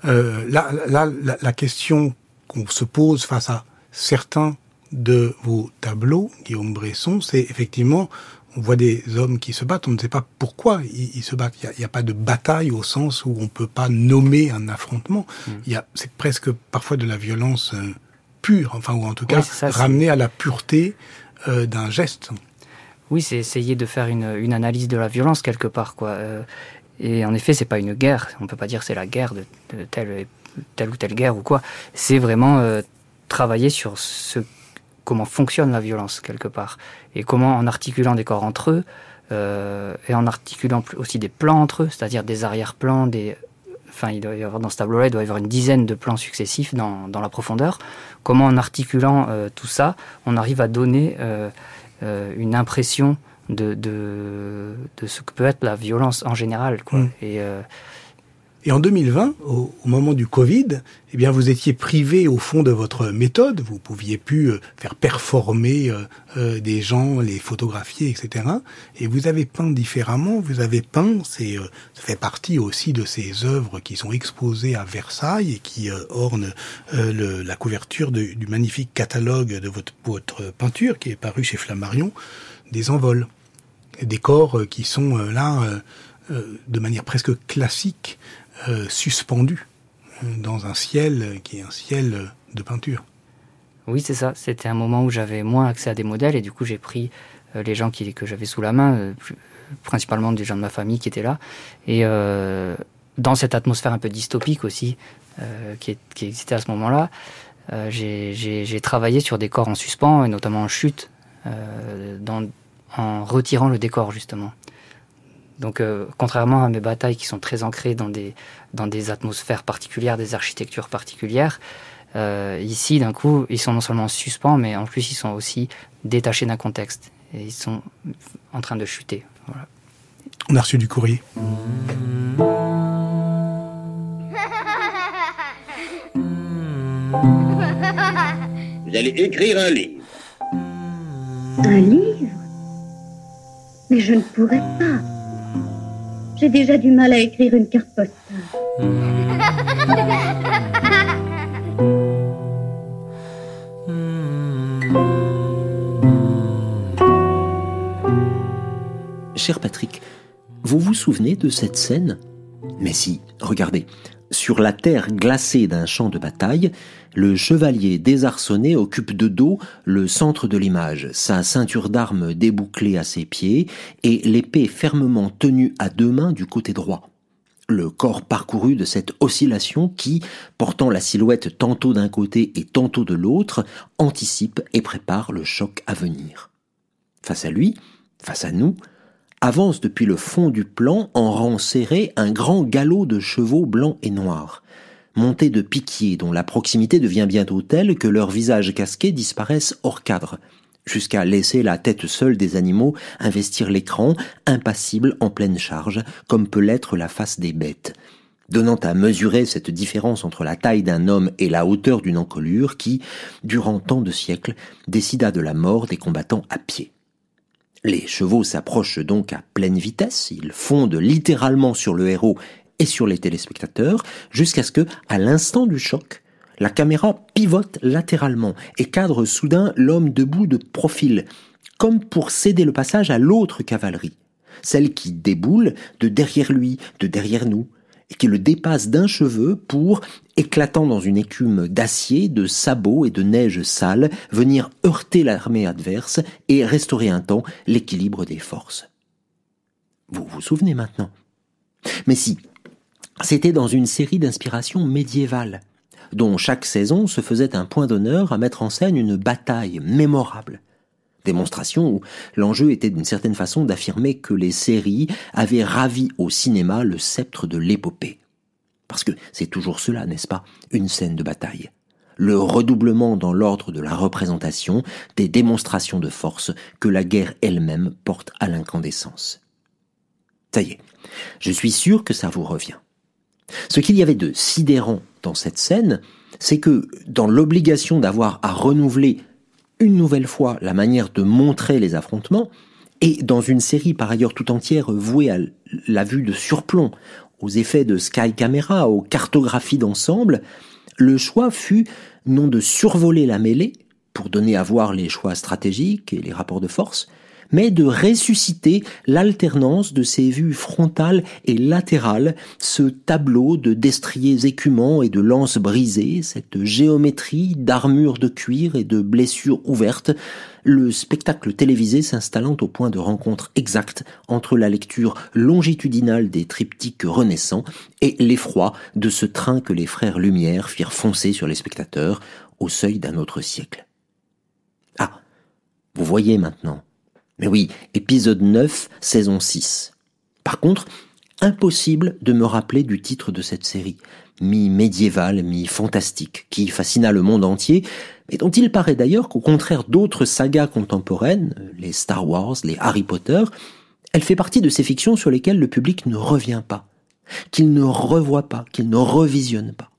la question qu'on se pose face à certains de vos tableaux, Guillaume Bresson, c'est effectivement, on voit des hommes qui se battent, on ne sait pas pourquoi ils se battent. Il n'y a pas de bataille au sens où on ne peut pas nommer un affrontement. C'est presque parfois de la violence pure, ou en tout cas ramener à la pureté d'un geste. Oui, c'est essayer de faire une analyse de la violence quelque part, Et en effet, c'est pas une guerre. On peut pas dire c'est la guerre de telle ou telle guerre ou quoi. C'est vraiment travailler sur comment fonctionne la violence quelque part, et comment, en articulant des corps entre eux et en articulant aussi des plans entre eux, c'est-à-dire des arrière-plans, il doit y avoir dans ce tableau-là, il doit y avoir une dizaine de plans successifs dans la profondeur. Comment, en articulant tout ça, on arrive à donner une impression de ce que peut être la violence en général, Et en 2020, au moment du Covid, vous étiez privé au fond de votre méthode. Vous pouviez plus faire performer des gens, les photographier, etc. Et vous avez peint différemment. Vous avez peint, ça fait partie aussi de ces œuvres qui sont exposées à Versailles et qui ornent la couverture du magnifique catalogue de votre peinture qui est paru chez Flammarion, des envols. Des corps qui sont de manière presque classique, suspendu dans un ciel qui est un ciel de peinture. Oui, c'est ça. C'était un moment où j'avais moins accès à des modèles, et du coup j'ai pris les gens que j'avais sous la main, principalement des gens de ma famille qui étaient là, et dans cette atmosphère un peu dystopique aussi, qui existait à ce moment-là, j'ai travaillé sur des corps en suspens, et notamment en chute, en retirant le décor, justement. Donc, contrairement à mes batailles qui sont très ancrées dans des atmosphères particulières, des architectures particulières, ici, d'un coup, ils sont non seulement en suspens, mais en plus, ils sont aussi détachés d'un contexte. Et ils sont en train de chuter. Voilà. On a reçu du courrier. Vous allez écrire un livre. Un livre? Mais je ne pourrais pas. J'ai déjà du mal à écrire une carte postale. Cher Patrick, vous vous souvenez de cette scène ? Mais si, regardez. Sur la terre glacée d'un champ de bataille, le chevalier désarçonné occupe de dos le centre de l'image, sa ceinture d'armes débouclée à ses pieds et l'épée fermement tenue à deux mains du côté droit. Le corps parcouru de cette oscillation qui, portant la silhouette tantôt d'un côté et tantôt de l'autre, anticipe et prépare le choc à venir. Face à lui, face à nous, avance depuis le fond du plan, en rang serré, un grand galop de chevaux blancs et noirs, montés de piquiers dont la proximité devient bientôt telle que leurs visages casqués disparaissent hors cadre, jusqu'à laisser la tête seule des animaux investir l'écran, impassible en pleine charge, comme peut l'être la face des bêtes, donnant à mesurer cette différence entre la taille d'un homme et la hauteur d'une encolure qui, durant tant de siècles, décida de la mort des combattants à pied. Les chevaux s'approchent donc à pleine vitesse, ils fondent littéralement sur le héros et sur les téléspectateurs, jusqu'à ce que, à l'instant du choc, la caméra pivote latéralement et cadre soudain l'homme debout de profil, comme pour céder le passage à l'autre cavalerie, celle qui déboule de derrière lui, de derrière nous, et qui le dépasse d'un cheveu pour, éclatant dans une écume d'acier, de sabots et de neige sale, venir heurter l'armée adverse et restaurer un temps l'équilibre des forces. Vous vous souvenez maintenant ? Mais si, c'était dans une série d'inspirations médiévales, dont chaque saison se faisait un point d'honneur à mettre en scène une bataille mémorable. Démonstration où l'enjeu était d'une certaine façon d'affirmer que les séries avaient ravi au cinéma le sceptre de l'épopée. Parce que c'est toujours cela, n'est-ce pas, une scène de bataille. Le redoublement dans l'ordre de la représentation des démonstrations de force que la guerre elle-même porte à l'incandescence. Ça y est, je suis sûr que ça vous revient. Ce qu'il y avait de sidérant dans cette scène, c'est que dans l'obligation d'avoir à renouveler une nouvelle fois la manière de montrer les affrontements, et dans une série par ailleurs tout entière vouée à la vue de surplomb, aux effets de sky camera, aux cartographies d'ensemble, le choix fut non de survoler la mêlée, pour donner à voir les choix stratégiques et les rapports de force, mais de ressusciter l'alternance de ces vues frontales et latérales, ce tableau de destriers écumants et de lances brisées, cette géométrie d'armures de cuir et de blessures ouvertes, le spectacle télévisé s'installant au point de rencontre exact entre la lecture longitudinale des triptyques renaissants et l'effroi de ce train que les frères Lumière firent foncer sur les spectateurs au seuil d'un autre siècle. Ah, vous voyez maintenant. Mais oui, épisode 9, saison 6. Par contre, impossible de me rappeler du titre de cette série, mi-médiévale, mi-fantastique, qui fascina le monde entier, mais dont il paraît d'ailleurs qu'au contraire d'autres sagas contemporaines, les Star Wars, les Harry Potter, elle fait partie de ces fictions sur lesquelles le public ne revient pas, qu'il ne revoit pas, qu'il ne revisionne pas.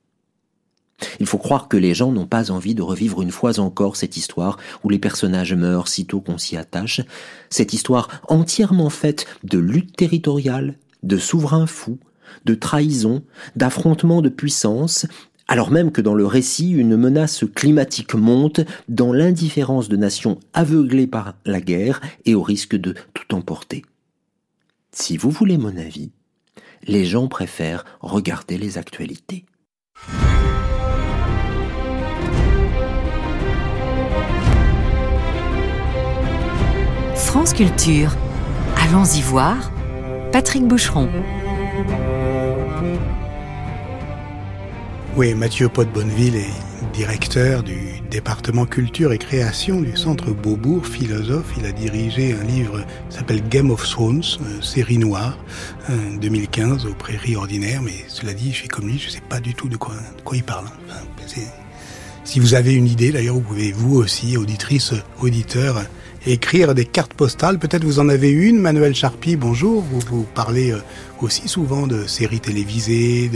Il faut croire que les gens n'ont pas envie de revivre une fois encore cette histoire où les personnages meurent sitôt qu'on s'y attache, cette histoire entièrement faite de luttes territoriales, de souverains fous, de trahisons, d'affrontements de puissance, alors même que dans le récit, une menace climatique monte dans l'indifférence de nations aveuglées par la guerre et au risque de tout emporter. Si vous voulez mon avis, les gens préfèrent regarder les actualités. France Culture. Allons-y voir. Patrick Boucheron. Oui, Mathieu Pot-Bonneville est directeur du département culture et création du Centre Beaubourg, philosophe. Il a dirigé un livre qui s'appelle Game of Thrones, série noire, 2015 aux Prairies ordinaires. Mais cela dit, je suis comme lui, je ne sais pas du tout de quoi il parle. Enfin, si vous avez une idée, d'ailleurs, vous pouvez vous aussi, auditrice, auditeur, écrire des cartes postales. Peut-être vous en avez une, Manuel Charpie, bonjour. Vous parlez aussi souvent de séries télévisées,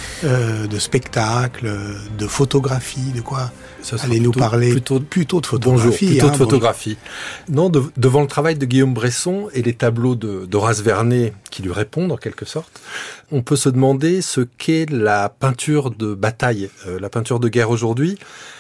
de spectacles, de photographie, de quoi allez nous parler plutôt de photographie. Bonjour, plutôt de photographie. Non, devant le travail de Guillaume Bresson et les tableaux d'Horace Vernet qui lui répondent en quelque sorte, on peut se demander ce qu'est la peinture de bataille, la peinture de guerre aujourd'hui.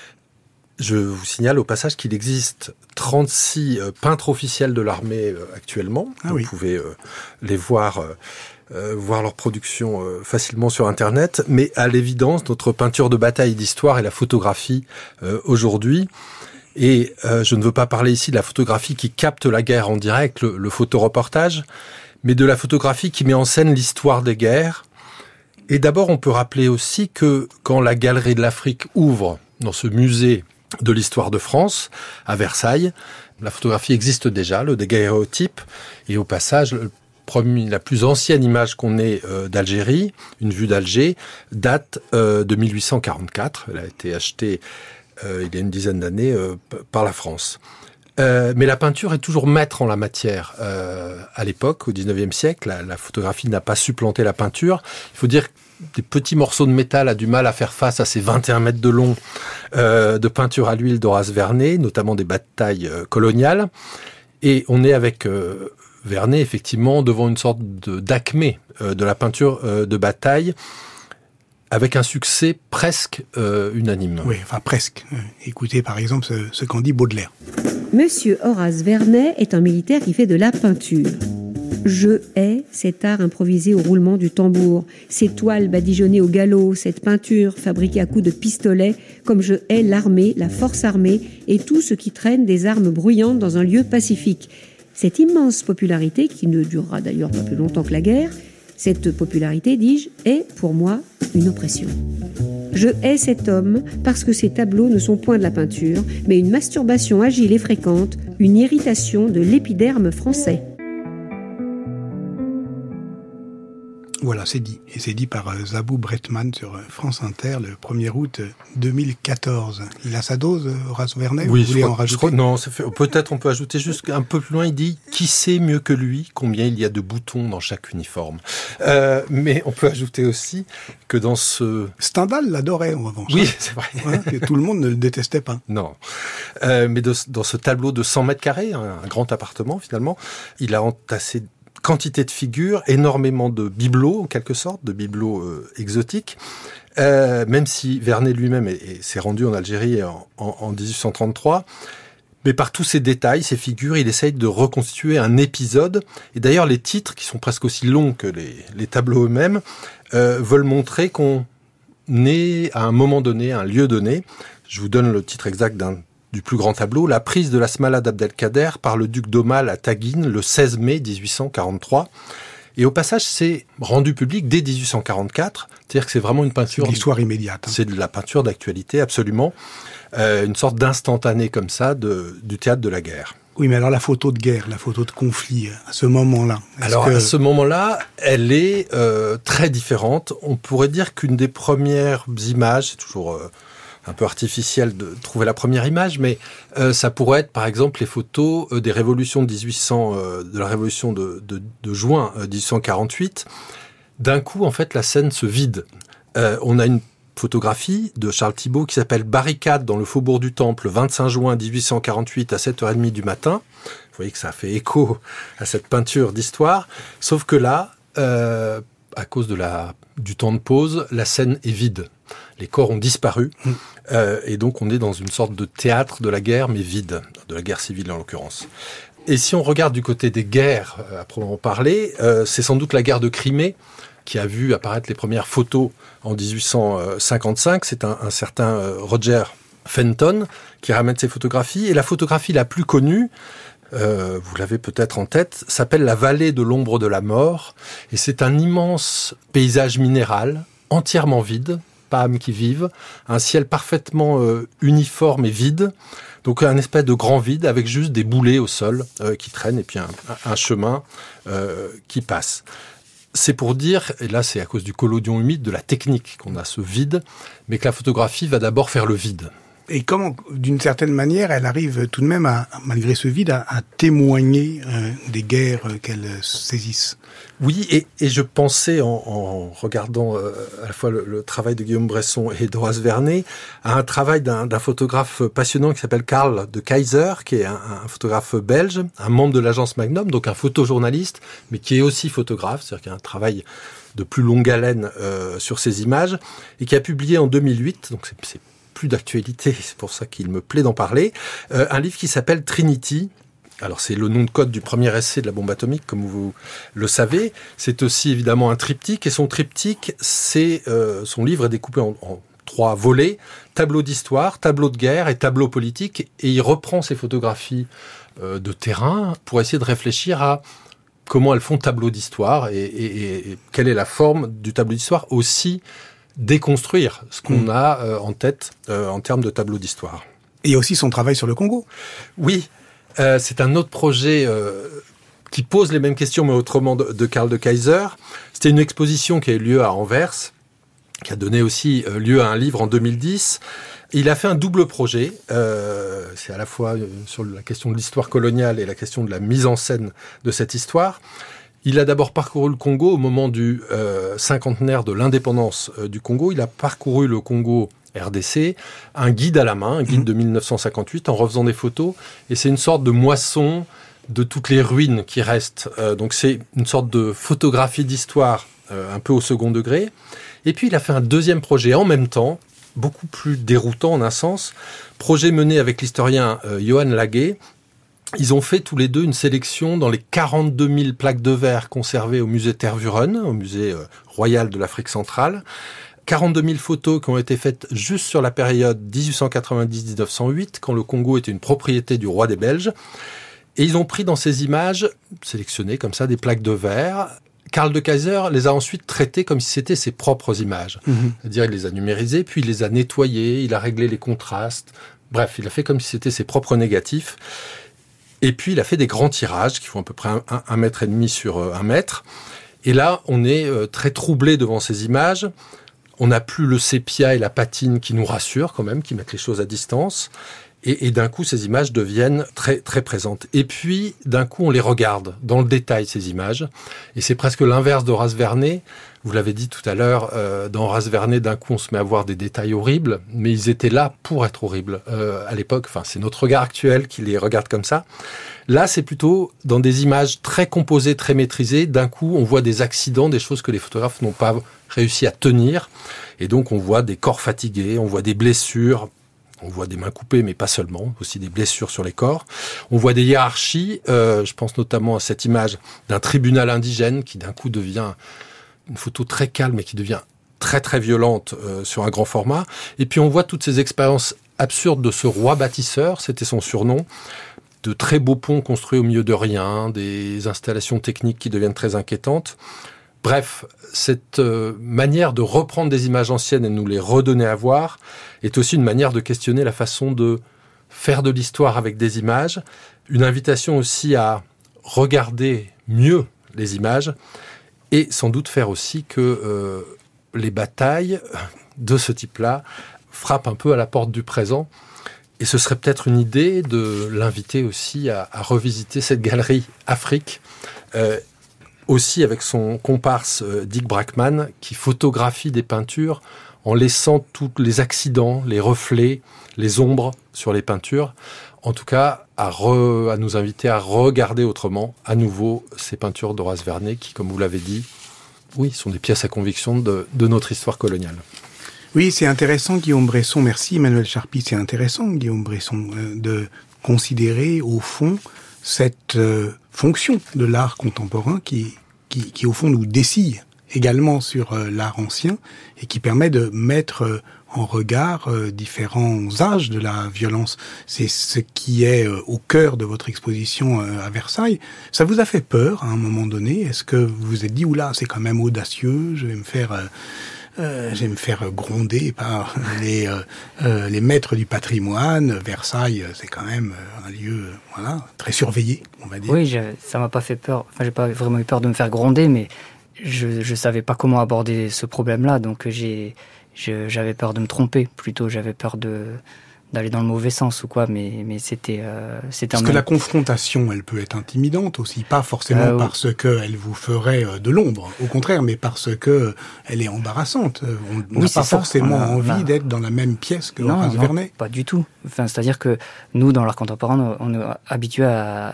Je vous signale au passage qu'il existe 36 peintres officiels de l'armée actuellement. Vous pouvez les voir leur production facilement sur Internet. Mais à l'évidence, notre peinture de bataille d'histoire est la photographie aujourd'hui. Et je ne veux pas parler ici de la photographie qui capte la guerre en direct, le photoreportage, mais de la photographie qui met en scène l'histoire des guerres. Et d'abord, on peut rappeler aussi que quand la Galerie de l'Afrique ouvre dans ce musée de l'histoire de France, à Versailles, la photographie existe déjà, le daguerréotype, et au passage, la plus ancienne image qu'on ait d'Algérie, une vue d'Alger, date de 1844. Elle a été achetée il y a une dizaine d'années par la France. Mais la peinture est toujours maître en la matière. À l'époque, au XIXe siècle, la photographie n'a pas supplanté la peinture. Il faut dire que des petits morceaux de métal a du mal à faire face à ces 21 mètres de long de peinture à l'huile d'Horace Vernet, notamment des batailles coloniales. Et on est avec Vernet, effectivement, devant une sorte d'acmé de la peinture de bataille, avec un succès presque unanime. Oui, enfin presque. Écoutez par exemple ce qu'en dit Baudelaire. Monsieur Horace Vernet est un militaire qui fait de la peinture. Je hais cet art improvisé au roulement du tambour, ces toiles badigeonnées au galop, cette peinture fabriquée à coups de pistolet, comme je hais l'armée, la force armée et tout ce qui traîne des armes bruyantes dans un lieu pacifique. Cette immense popularité, qui ne durera d'ailleurs pas plus longtemps que la guerre, cette popularité, dis-je, est pour moi une oppression. Je hais cet homme parce que ses tableaux ne sont point de la peinture, mais une masturbation agile et fréquente, une irritation de l'épiderme français. Voilà, c'est dit. Et c'est dit par Zabou Bretman sur France Inter le 1er août 2014. Il a sa dose, Horace Vernet? Oui, vous voulez en rajouter? Non, peut-être on peut ajouter juste un peu plus loin. Il dit « Qui sait mieux que lui combien il y a de boutons dans chaque uniforme ?» Mais on peut ajouter aussi que dans ce... Stendhal l'adorait, en revanche. Oui, c'est vrai. Et tout le monde ne le détestait pas. Non. Mais dans ce tableau de 100 mètres carrés, un grand appartement finalement, il a entassé quantité de figures, énormément de bibelots, en quelque sorte, de bibelots exotiques, même si Vernet lui-même s'est rendu en Algérie en 1833. Mais par tous ces détails, ces figures, il essaye de reconstituer un épisode. Et d'ailleurs, les titres, qui sont presque aussi longs que les tableaux eux-mêmes, veulent montrer qu'on est à un moment donné, à un lieu donné. Je vous donne le titre exact du plus grand tableau, la prise de la Smala d'Abdelkader par le duc d'Aumale à Taguine le 16 mai 1843. Et au passage, c'est rendu public dès 1844, c'est-à-dire que c'est vraiment une peinture... C'est l'histoire immédiate. C'est de la peinture d'actualité, absolument. Une sorte d'instantané comme ça du théâtre de la guerre. Oui, mais alors la photo de guerre, la photo de conflit, à ce moment-là... À ce moment-là, elle est très différente. On pourrait dire qu'une des premières images, c'est toujours... un peu artificiel de trouver la première image, mais ça pourrait être par exemple les photos des révolutions de la révolution de juin 1848. D'un coup, en fait, la scène se vide. On a une photographie de Charles Thibault qui s'appelle « Barricade dans le faubourg du Temple, 25 juin 1848 à 7h30 du matin ». Vous voyez que ça fait écho à cette peinture d'histoire. Sauf que là, à cause du temps de pause, la scène est vide. Les corps ont disparu, et donc on est dans une sorte de théâtre de la guerre, mais vide, de la guerre civile en l'occurrence. Et si on regarde du côté des guerres, à proprement parler, c'est sans doute la guerre de Crimée qui a vu apparaître les premières photos en 1855. C'est un certain Roger Fenton qui ramène ces photographies. Et la photographie la plus connue, vous l'avez peut-être en tête, s'appelle La vallée de l'ombre de la mort. Et c'est un immense paysage minéral, entièrement vide, pas âme qui vive, un ciel parfaitement uniforme et vide, donc un espèce de grand vide avec juste des boulets au sol qui traînent et puis un chemin qui passe. C'est pour dire, et là c'est à cause du collodion humide, de la technique qu'on a ce vide, mais que la photographie va d'abord faire le vide. Et comment, d'une certaine manière, elle arrive tout de même, malgré ce vide, à témoigner des guerres qu'elle saisisse. Oui, et je pensais, en regardant à la fois le travail de Guillaume Bresson et d'Horace Vernet, à un travail d'un photographe passionnant qui s'appelle Karl de Keyser, qui est un photographe belge, un membre de l'agence Magnum, donc un photojournaliste, mais qui est aussi photographe, c'est-à-dire qu'il y a un travail de plus longue haleine sur ces images, et qui a publié en 2008, donc c'est plus d'actualité, c'est pour ça qu'il me plaît d'en parler, un livre qui s'appelle Trinity. Alors c'est le nom de code du premier essai de la bombe atomique, comme vous le savez. C'est aussi évidemment un triptyque, et son triptyque, son livre est découpé en 3 volets, tableau d'histoire, tableau de guerre et tableau politique, et il reprend ces photographies de terrain pour essayer de réfléchir à comment elles font tableau d'histoire et quelle est la forme du tableau d'histoire, aussi déconstruire ce qu'on a en tête en termes de tableau d'histoire. Et aussi son travail sur le Congo. Oui, c'est un autre projet qui pose les mêmes questions, mais autrement de Karl de Keyser. C'était une exposition qui a eu lieu à Anvers, qui a donné aussi lieu à un livre en 2010. Il a fait un double projet. C'est à la fois sur la question de l'histoire coloniale et la question de la mise en scène de cette histoire. Il a d'abord parcouru le Congo au moment du cinquantenaire de l'indépendance du Congo. Il a parcouru le Congo RDC, un guide à la main, un guide de 1958, en refaisant des photos. Et c'est une sorte de moisson de toutes les ruines qui restent. Donc c'est une sorte de photographie d'histoire un peu au second degré. Et puis il a fait un deuxième projet en même temps, beaucoup plus déroutant en un sens, projet mené avec l'historien Johan Laguet. Ils ont fait tous les deux une sélection dans les 42 000 plaques de verre conservées au musée Tervuren, au musée royal de l'Afrique centrale. 42 000 photos qui ont été faites juste sur la période 1890-1908, quand le Congo était une propriété du roi des Belges. Et ils ont pris dans ces images, sélectionnées comme ça, des plaques de verre. Karl de Keyser les a ensuite traitées comme si c'était ses propres images. C'est-à-dire, il les a numérisées, puis il les a nettoyées, il a réglé les contrastes. Bref, il a fait comme si c'était ses propres négatifs. Et puis, il a fait des grands tirages qui font à peu près 1,5 mètre sur 1 mètre. Et là, on est très troublé devant ces images. On n'a plus le sépia et la patine qui nous rassurent quand même, qui mettent les choses à distance. Et d'un coup, ces images deviennent très, très présentes. Et puis, d'un coup, on les regarde dans le détail, ces images. Et c'est presque l'inverse d'Horace Vernet. Vous l'avez dit tout à l'heure, dans Horace Vernet, d'un coup, on se met à voir des détails horribles. Mais ils étaient là pour être horribles à l'époque. Enfin, c'est notre regard actuel qui les regarde comme ça. Là, c'est plutôt dans des images très composées, très maîtrisées. D'un coup, on voit des accidents, des choses que les photographes n'ont pas réussi à tenir. Et donc, on voit des corps fatigués, on voit des blessures. On voit des mains coupées, mais pas seulement, aussi des blessures sur les corps. On voit des hiérarchies, je pense notamment à cette image d'un tribunal indigène qui d'un coup devient une photo très calme et qui devient très très violente sur un grand format. Et puis on voit toutes ces expériences absurdes de ce roi bâtisseur, c'était son surnom, de très beaux ponts construits au milieu de rien, des installations techniques qui deviennent très inquiétantes. Bref, cette manière de reprendre des images anciennes et de nous les redonner à voir est aussi une manière de questionner la façon de faire de l'histoire avec des images, une invitation aussi à regarder mieux les images et sans doute faire aussi que les batailles de ce type-là frappent un peu à la porte du présent. Et ce serait peut-être une idée de l'inviter aussi à revisiter cette galerie Afrique, aussi avec son comparse Dick Brackman, qui photographie des peintures en laissant tous les accidents, les reflets, les ombres sur les peintures. En tout cas, à nous inviter à regarder autrement, à nouveau, ces peintures d'Horace Vernet, qui, comme vous l'avez dit, oui, sont des pièces à conviction de notre histoire coloniale. Oui, c'est intéressant, Guillaume Bresson. Merci, Emmanuel Charpie. C'est intéressant, Guillaume Bresson, de considérer, au fond, cette fonction de l'art contemporain qui au fond, nous dessille également sur l'art ancien et qui permet de mettre en regard différents âges de la violence. C'est ce qui est au cœur de votre exposition à Versailles. Ça vous a fait peur à un moment donné? Est-ce que vous vous êtes dit, oula, c'est quand même audacieux, je vais me faire je vais me faire gronder par les maîtres du patrimoine. Versailles, c'est quand même un lieu très surveillé, on va dire. Oui, ça m'a pas fait peur. Enfin, j'ai pas vraiment eu peur de me faire gronder, mais je savais pas comment aborder ce problème-là, donc j'avais peur de me tromper. Plutôt, j'avais peur d'aller dans le mauvais sens ou quoi, mais c'était parce que la confrontation, elle peut être intimidante aussi, pas forcément parce que elle vous ferait de l'ombre, au contraire, mais parce que elle est embarrassante. On n'a pas forcément envie d'être dans la même pièce que Horace Vernet. Pas du tout. Enfin, c'est-à-dire que nous, dans l'art contemporain, on est habitué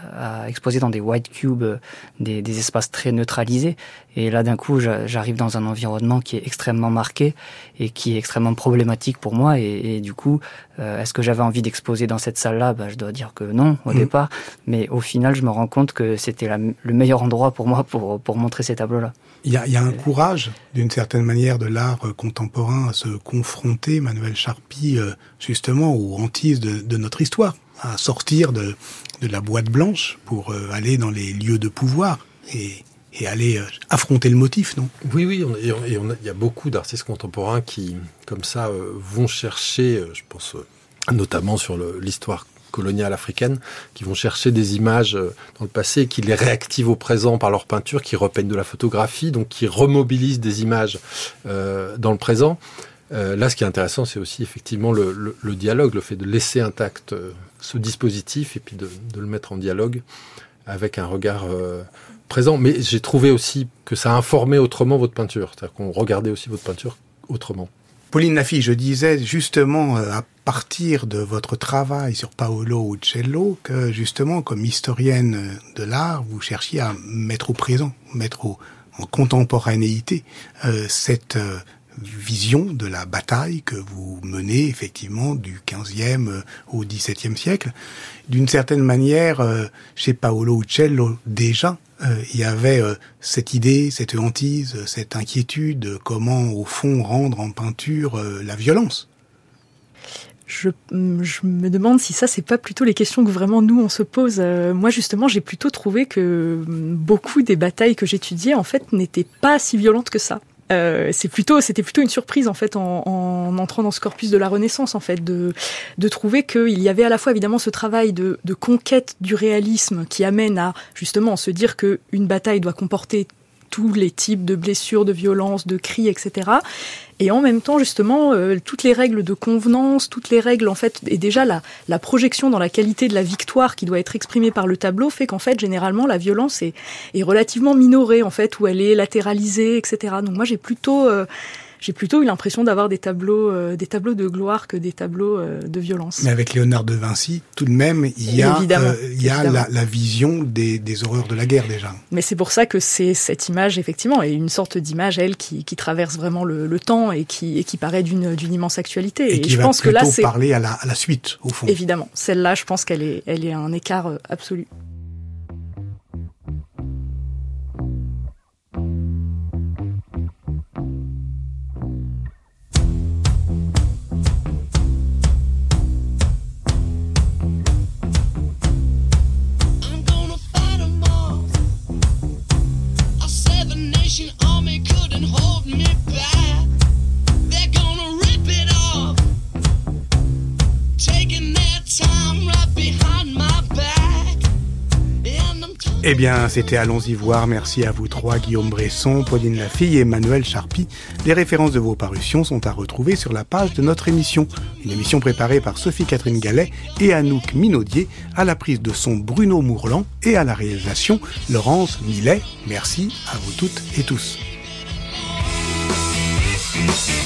à exposer dans des white cubes, des espaces très neutralisés. Et là, d'un coup, j'arrive dans un environnement qui est extrêmement marqué et qui est extrêmement problématique pour moi. Et du coup, est-ce que j'avais envie d'exposer dans cette salle-là ? Je dois dire que non, au départ. Mais au final, je me rends compte que c'était le meilleur endroit pour moi pour montrer ces tableaux-là. Il y a un courage, d'une certaine manière, de l'art contemporain à se confronter, Manuel Charpy, justement, aux hantises de notre histoire, à sortir de la boîte blanche pour aller dans les lieux de pouvoir et aller affronter le motif, non ? Oui, il y a beaucoup d'artistes contemporains qui, comme ça, vont chercher, je pense notamment sur l'histoire coloniale africaine, qui vont chercher des images dans le passé, qui les réactivent au présent par leur peinture, qui repeignent de la photographie, donc qui remobilisent des images dans le présent. Là, ce qui est intéressant, c'est aussi effectivement le dialogue, le fait de laisser intact ce dispositif et puis de le mettre en dialogue avec un regard présent. Mais j'ai trouvé aussi que ça informait autrement votre peinture, c'est-à-dire qu'on regardait aussi votre peinture autrement. Pauline Lafille, je disais justement à partir de votre travail sur Paolo Uccello que justement, comme historienne de l'art, vous cherchiez à mettre au présent, mettre en contemporanéité cette vision de la bataille que vous menez effectivement du 15e au 17e siècle. D'une certaine manière, chez Paolo Uccello, déjà, il y avait cette idée, cette hantise, cette inquiétude, comment au fond rendre en peinture la violence. Je me demande si ça, c'est pas plutôt les questions que vraiment nous on se pose. Moi justement, j'ai plutôt trouvé que beaucoup des batailles que j'étudiais en fait n'étaient pas si violentes que ça. C'était plutôt une surprise en fait en entrant dans ce corpus de la Renaissance en fait de trouver qu'il y avait à la fois évidemment ce travail de conquête du réalisme qui amène à justement se dire que une bataille doit comporter tous les types de blessures, de violences, de cris, etc. Et en même temps, justement, toutes les règles de convenance, toutes les règles, en fait, et déjà la projection dans la qualité de la victoire qui doit être exprimée par le tableau fait qu'en fait, généralement, la violence est relativement minorée, en fait, où elle est latéralisée, etc. Donc moi, j'ai plutôt eu l'impression d'avoir des tableaux de gloire que des tableaux de violence. Mais avec Léonard de Vinci, tout de même, il y a la vision des horreurs de la guerre déjà. Mais c'est pour ça que c'est cette image, effectivement, et une sorte d'image, elle, qui traverse vraiment le temps et qui paraît d'une immense actualité. Et qui va plutôt parler à la suite, au fond. Évidemment. Celle-là, je pense qu'elle est un écart absolu. Eh bien, c'était Allons-y voir. Merci à vous trois, Guillaume Bresson, Pauline Lafille et Manuel Charpy. Les références de vos parutions sont à retrouver sur la page de notre émission. Une émission préparée par Sophie-Catherine Gallet et Anouk Minaudier, à la prise de son Bruno Mourlan et à la réalisation Laurence Millet. Merci à vous toutes et tous.